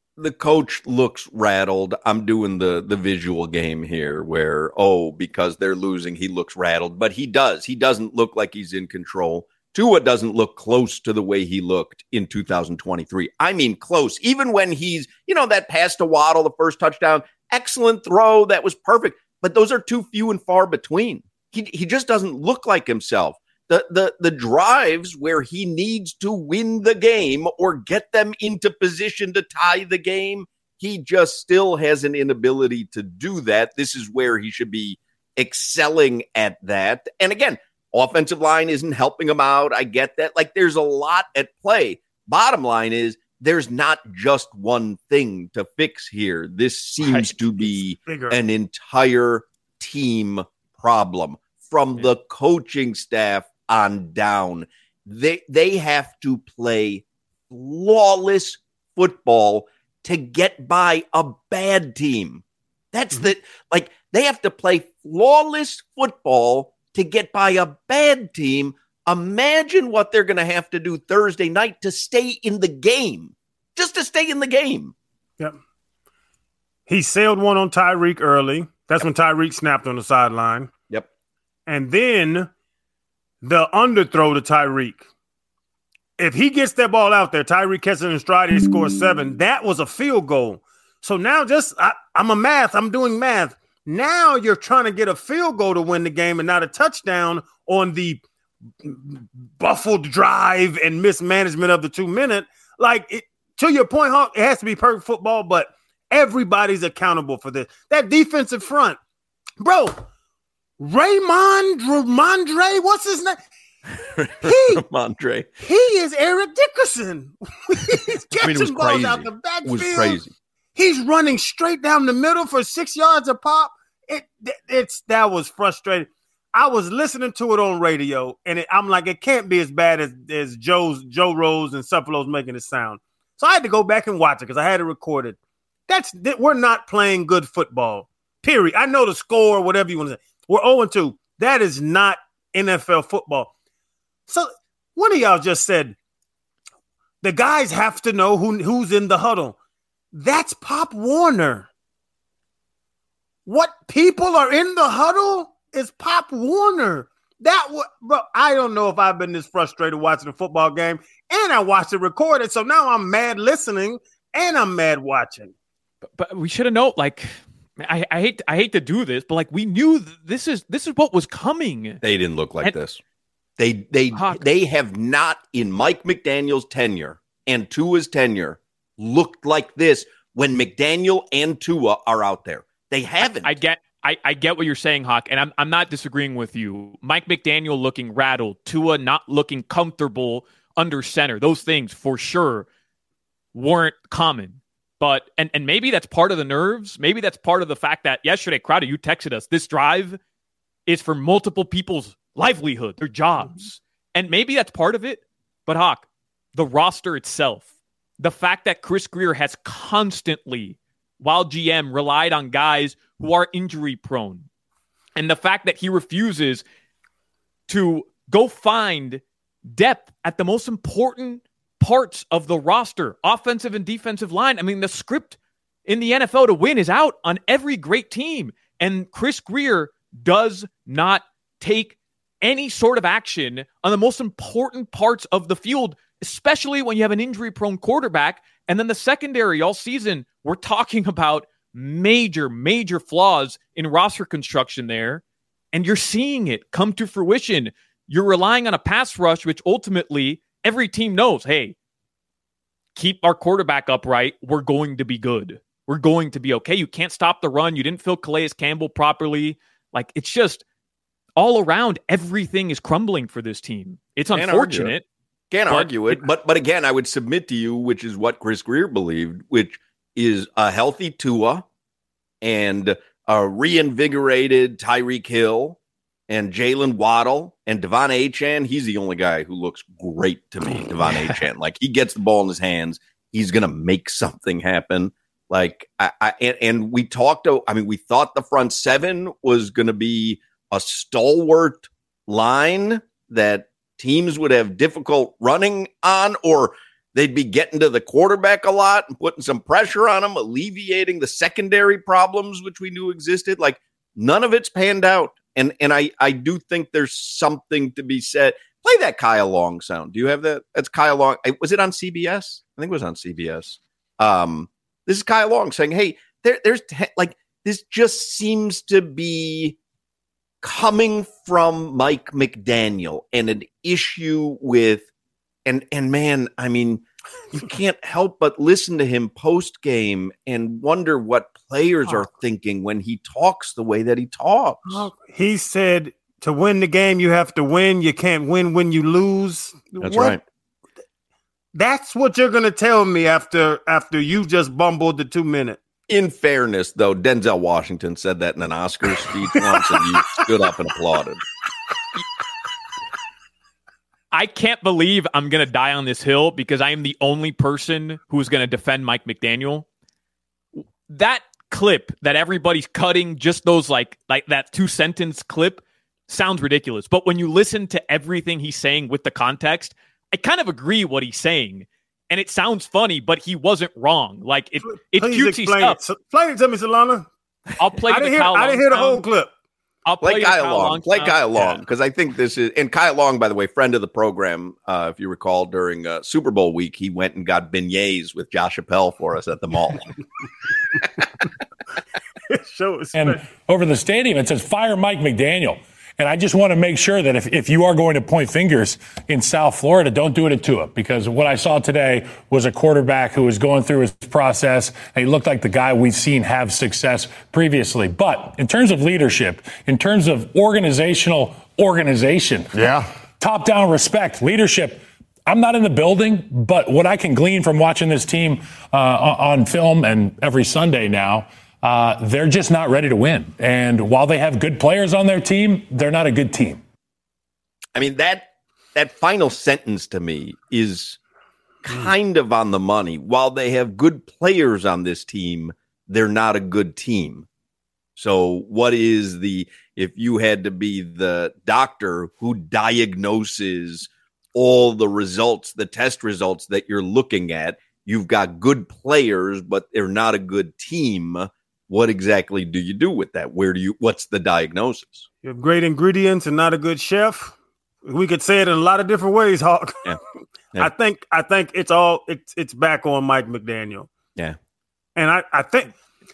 Speaker 18: the coach looks rattled. I'm doing the visual game here where, because they're losing, he looks rattled. But he does. He doesn't look like he's in control. Tua doesn't look close to the way he looked in 2023. I mean, close. Even when he's, that pass to Waddle, the first touchdown, excellent throw. That was perfect. But those are too few and far between. He just doesn't look like himself. The drives where he needs to win the game or get them into position to tie the game, he just still has an inability to do that. This is where he should be excelling at that. And again, offensive line isn't helping him out. I get that. Like, there's a lot at play. Bottom line is there's not just one thing to fix here. This seems to be an entire team problem from the coaching staff on down. They have to play flawless football to get by a bad team. That's they have to play flawless football to get by a bad team. Imagine what they're going to have to do Thursday night to stay in the game, just to stay in the game.
Speaker 17: Yep. He sailed one on Tyreek early. That's when Tyreek snapped on the sideline.
Speaker 18: Yep.
Speaker 17: And then the underthrow to Tyreek. If he gets that ball out there, Tyreek catches it in stride, he scores 7. That was a field goal. So now I'm doing math. Now you're trying to get a field goal to win the game and not a touchdown on the buffled drive and mismanagement of the 2-minute. To your point, Hawk, it has to be perfect football, but everybody's accountable for this. That defensive front, bro, Ramondre, what's his name?
Speaker 18: Ramondre.
Speaker 17: He is Eric Dickerson. He's catching balls out the backfield.
Speaker 18: It was crazy.
Speaker 17: He's running straight down the middle for 6 yards a pop. That was frustrating. I was listening to it on radio, and I'm like, it can't be as bad as Joe Rose and Cephalo's making it sound. So I had to go back and watch it because I had it recorded. We're not playing good football, period. I know the score, whatever you want to say. We're 0-2. That is not NFL football. So one of y'all just said the guys have to know who's in the huddle. That's Pop Warner. What people are in the huddle is Pop Warner. Bro, I don't know if I've been this frustrated watching a football game, and I watched it recorded, so now I'm mad listening and I'm mad watching.
Speaker 19: But we should have known. I hate to do this, but we knew this is what was coming.
Speaker 18: They didn't look like this. They have not, in Mike McDaniel's tenure and Tua's tenure, looked like this when McDaniel and Tua are out there. They haven't.
Speaker 19: I get what you're saying, Hawk, and I'm not disagreeing with you. Mike McDaniel looking rattled, Tua not looking comfortable under center. Those things for sure weren't common. But and maybe that's part of the nerves. Maybe that's part of the fact that yesterday, Crowder, you texted us, this drive is for multiple people's livelihood, their jobs. And maybe that's part of it. But Hawk, the roster itself, the fact that Chris Grier has constantly, while GM, relied on guys who are injury prone, and the fact that he refuses to go find depth at the most important parts of the roster, offensive and defensive line. I mean, the script in the NFL to win is out on every great team. And Chris Grier does not take any sort of action on the most important parts of the field, especially when you have an injury-prone quarterback. And then the secondary all season, we're talking about major, major flaws in roster construction there. And you're seeing it come to fruition. You're relying on a pass rush, which ultimately every team knows, hey, keep our quarterback upright. We're going to be good. We're going to be okay. You can't stop the run. You didn't fill Calais Campbell properly. It's just all around, everything is crumbling for this team. It's unfortunate.
Speaker 18: Can't argue it. But again, I would submit to you, which is what Chris Grier believed, which is a healthy Tua and a reinvigorated Tyreek Hill and Jalen Waddle and Devon Achane. He's the only guy who looks great to me, Devon Achane. He gets the ball in his hands. He's going to make something happen. And we thought the front seven was going to be a stalwart line that teams would have difficult running on, or They'd be getting to the quarterback a lot and putting some pressure on him, alleviating the secondary problems, which we knew existed. Like, none of it's panned out. And I do think there's something to be said. Play that Kyle Long sound. Do you have that? That's Kyle Long. Was it on CBS? I think it was on CBS. This is Kyle Long saying, hey, this just seems to be coming from Mike McDaniel and an issue with, and man, I mean, you can't help but listen to him post game and wonder what players are thinking when he talks the way that he talks.
Speaker 17: He said, to win the game, you have to win. You can't win when you lose.
Speaker 18: That's right.
Speaker 17: That's what you're going to tell me after you just bumbled the 2 minute.
Speaker 18: In fairness, though, Denzel Washington said that in an Oscar speech once, and you stood up and applauded.
Speaker 19: I can't believe I'm going to die on this hill because I am the only person who's going to defend Mike McDaniel. That clip that everybody's cutting, just those like that 2-sentence clip, sounds ridiculous. But when you listen to everything he's saying with the context, I kind of agree what he's saying. And it sounds funny, but he wasn't wrong. Like, it's cutesy stuff.
Speaker 17: Explain it to me, Solana.
Speaker 19: I'll play
Speaker 17: I didn't hear the whole clip.
Speaker 19: I'll
Speaker 18: play Kyle Long. Play Kyle Long, because I think this is, and Kyle Long, by the way, friend of the program. If you recall, during Super Bowl week, he went and got beignets with Josh Appel for us at the mall.
Speaker 6: And over the stadium, it says, fire Mike McDaniel. And I just want to make sure that if you are going to point fingers in South Florida, don't do it at Tua, because what I saw today was a quarterback who was going through his process, and he looked like the guy we've seen have success previously. But in terms of leadership, in terms of organization, top-down respect, leadership, I'm not in the building, but what I can glean from watching this team on film and every Sunday now, they're just not ready to win. And while they have good players on their team, they're not a good team.
Speaker 18: I mean, that final sentence to me is kind of on the money. While they have good players on this team, they're not a good team. So what is if you had to be the doctor who diagnoses all the results, the test results that you're looking at, you've got good players, but they're not a good team. What exactly do you do with that? What's the diagnosis?
Speaker 17: You have great ingredients and not a good chef. We could say it in a lot of different ways, Hawk.
Speaker 18: Yeah.
Speaker 17: I think it's back on Mike McDaniel.
Speaker 18: Yeah.
Speaker 17: And I think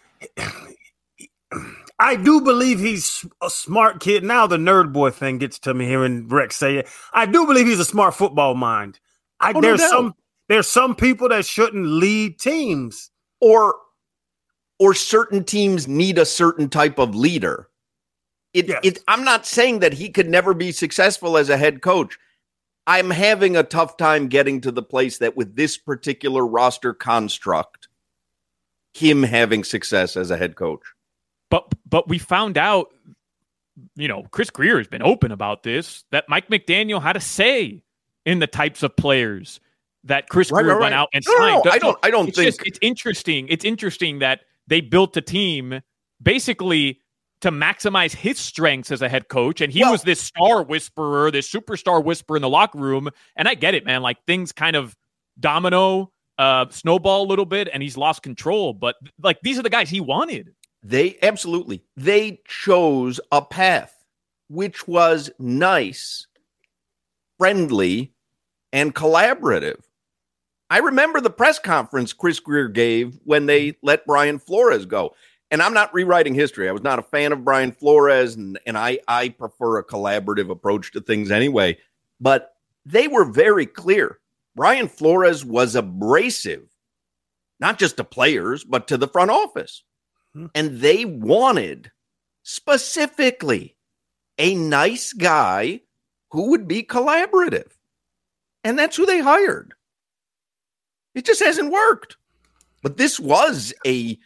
Speaker 17: I do believe he's a smart kid. Now the nerd boy thing gets to me, hearing Rex say it. I do believe he's a smart football mind. There's some people that shouldn't lead teams.
Speaker 18: Or certain teams need a certain type of leader. I'm not saying that he could never be successful as a head coach. I'm having a tough time getting to the place that with this particular roster construct, him having success as a head coach.
Speaker 19: But we found out, Chris Grier has been open about this, that Mike McDaniel had a say in the types of players that Chris Grier went out and signed.
Speaker 18: No, I don't think
Speaker 19: it's interesting. It's interesting that they built a team basically to maximize his strengths as a head coach. And he was this star whisperer, this superstar whisperer in the locker room. And I get it, man. Like, things kind of snowball a little bit, and he's lost control. But like, these are the guys he wanted. They
Speaker 18: chose a path which was nice, friendly, and collaborative. I remember the press conference Chris Grier gave when they let Brian Flores go. And I'm not rewriting history. I was not a fan of Brian Flores, and I prefer a collaborative approach to things anyway. But they were very clear. Brian Flores was abrasive, not just to players, but to the front office. And they wanted specifically a nice guy who would be collaborative. And that's who they hired. It just hasn't worked. But this was a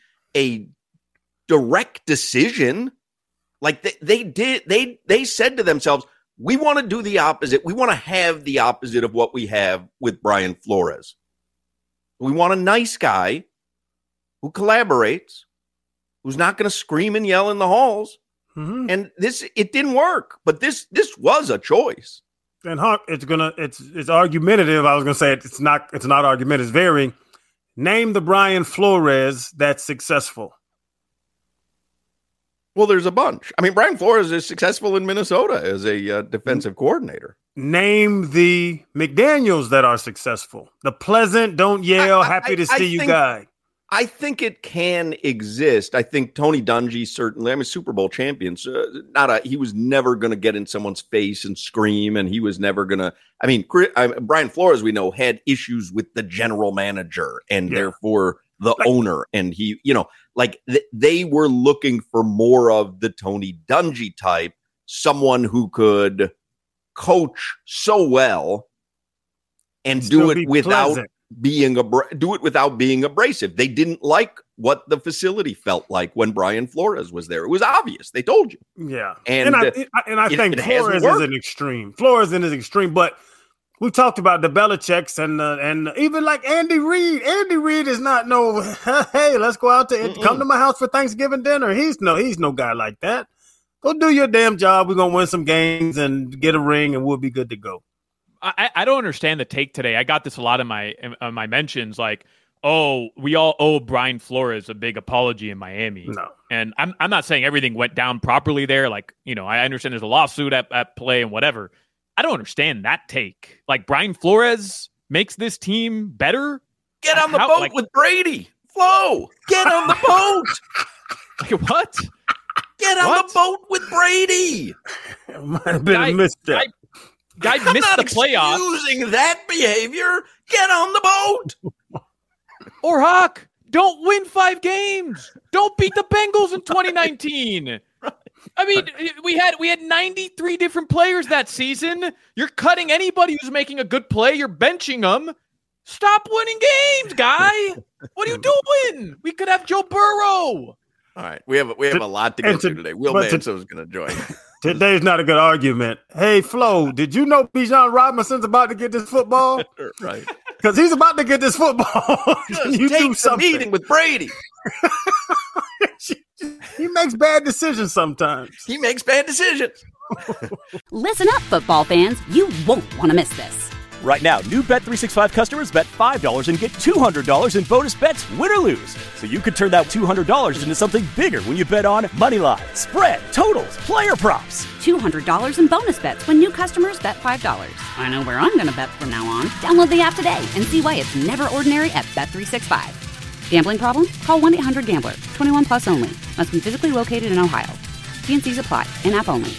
Speaker 18: direct decision. Like they said to themselves, we want to do the opposite. We want to have the opposite of what we have with Brian Flores. We want a nice guy who collaborates, who's not going to scream and yell in the halls. Mm-hmm. And it didn't work, but this was a choice.
Speaker 17: And Hawk, it's argumentative. I was gonna say it's not argumentative. It's very. Name the Brian Flores that's successful.
Speaker 18: Well, there's a bunch. I mean, Brian Flores is successful in Minnesota as a defensive coordinator.
Speaker 17: Name the McDaniels that are successful. The pleasant, don't yell, happy to see you guy.
Speaker 18: I think it can exist. I think Tony Dungy certainly. I mean, Super Bowl champions. He was never going to get in someone's face and scream, and he was never going to. I mean, Brian Flores, we know, had issues with the general manager and therefore the owner, and he, they were looking for more of the Tony Dungy type, someone who could coach so well and do it without being abrasive. They didn't like what the facility felt like when Brian Flores was there. It was obvious. They told you.
Speaker 17: Yeah.
Speaker 18: And
Speaker 17: I think Flores is an extreme. Flores is an extreme, but we talked about the Belichicks and even like Andy Reid. Andy Reid is not hey, let's go out to come to my house for Thanksgiving dinner. He's no guy like that. Go do your damn job. We're going to win some games and get a ring and we'll be good to go.
Speaker 19: I don't understand the take today. I got this a lot in my mentions, like, oh, we all owe Brian Flores a big apology in Miami.
Speaker 17: No.
Speaker 19: And I'm not saying everything went down properly there. Like, I understand there's a lawsuit at play and whatever. I don't understand that take. Like, Brian Flores makes this team better?
Speaker 18: Get on the boat with Brady. Flo, get on the boat.
Speaker 19: Like, what?
Speaker 18: Get on the boat with Brady.
Speaker 17: It might have been a misstep.
Speaker 19: Guy missed the playoffs.
Speaker 18: Using that behavior, get on the boat.
Speaker 19: Or Hawk, don't win 5 games. Don't beat the Bengals in 2019. I mean, we had 93 different players that season. You're cutting anybody who's making a good play. You're benching them. Stop winning games, guy. What are you doing? We could have Joe Burrow.
Speaker 18: All right, we have a lot to get to today. Will Manso is going to join.
Speaker 17: Today's not a good argument. Hey, Flo, did you know Bijan Robinson's about to get this football?
Speaker 18: Right.
Speaker 17: Because he's about to get this football.
Speaker 18: You take the meeting with Brady.
Speaker 17: He makes bad decisions sometimes.
Speaker 18: He makes bad decisions.
Speaker 1: Listen up, football fans. You won't want to miss this.
Speaker 2: Right now, new Bet365 customers bet $5 and get $200 in bonus bets, win or lose. So you could turn that $200 into something bigger when you bet on moneyline, spread, totals, player props.
Speaker 1: $200 in bonus bets when new customers bet $5. I know where I'm going to bet from now on. Download the app today and see why it's never ordinary at Bet365. Gambling problem? Call 1-800-GAMBLER. 21 plus only. Must be physically located in Ohio. T&Cs apply. In-app only.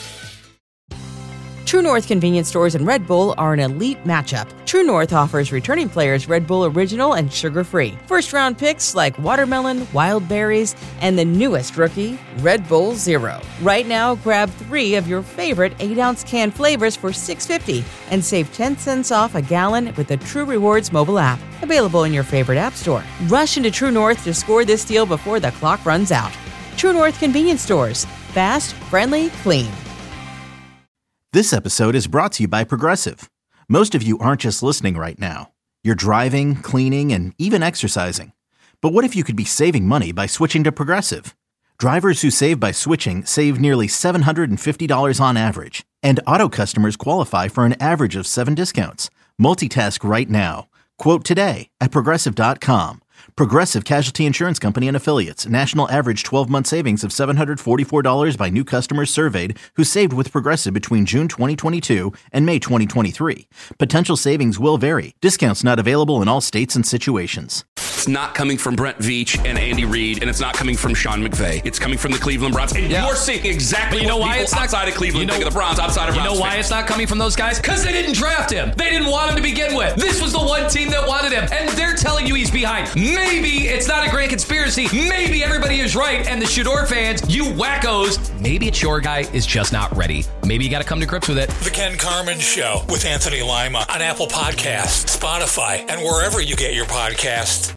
Speaker 3: True North convenience stores and Red Bull are an elite matchup. True North offers returning players Red Bull Original and sugar-free. First-round picks like watermelon, wild berries, and the newest rookie, Red Bull Zero. Right now, grab 3 of your favorite 8-ounce can flavors for $6.50 and save 10 cents off a gallon with the True Rewards mobile app. Available in your favorite app store. Rush into True North to score this deal before the clock runs out. True North convenience stores. Fast, friendly, clean.
Speaker 4: This episode is brought to you by Progressive. Most of you aren't just listening right now. You're driving, cleaning, and even exercising. But what if you could be saving money by switching to Progressive? Drivers who save by switching save nearly $750 on average. And auto customers qualify for an average of 7 discounts. Multitask right now. Quote today at Progressive.com. Progressive Casualty Insurance Company and Affiliates. National average 12-month savings of $744 by new customers surveyed who saved with Progressive between June 2022 and May 2023. Potential savings will vary. Discounts not available in all states and situations.
Speaker 9: It's not coming from Brent Veach and Andy Reid, and it's not coming from Sean McVay. It's coming from the Cleveland Browns. And you're seeing exactly what people outside of Cleveland think of the Browns, outside of Browns.
Speaker 20: You know why it's not coming from those guys? Because they didn't draft him. They didn't want him to begin with. This was the one team that wanted him, and they're telling you he's behind. Maybe it's not a great conspiracy. Maybe everybody is right, and the Shador fans, you wackos, maybe it's your guy is just not ready. Maybe you got to come to grips with it.
Speaker 13: The Ken Carman Show with Anthony Lima on Apple Podcasts, Spotify, and wherever you get your podcasts.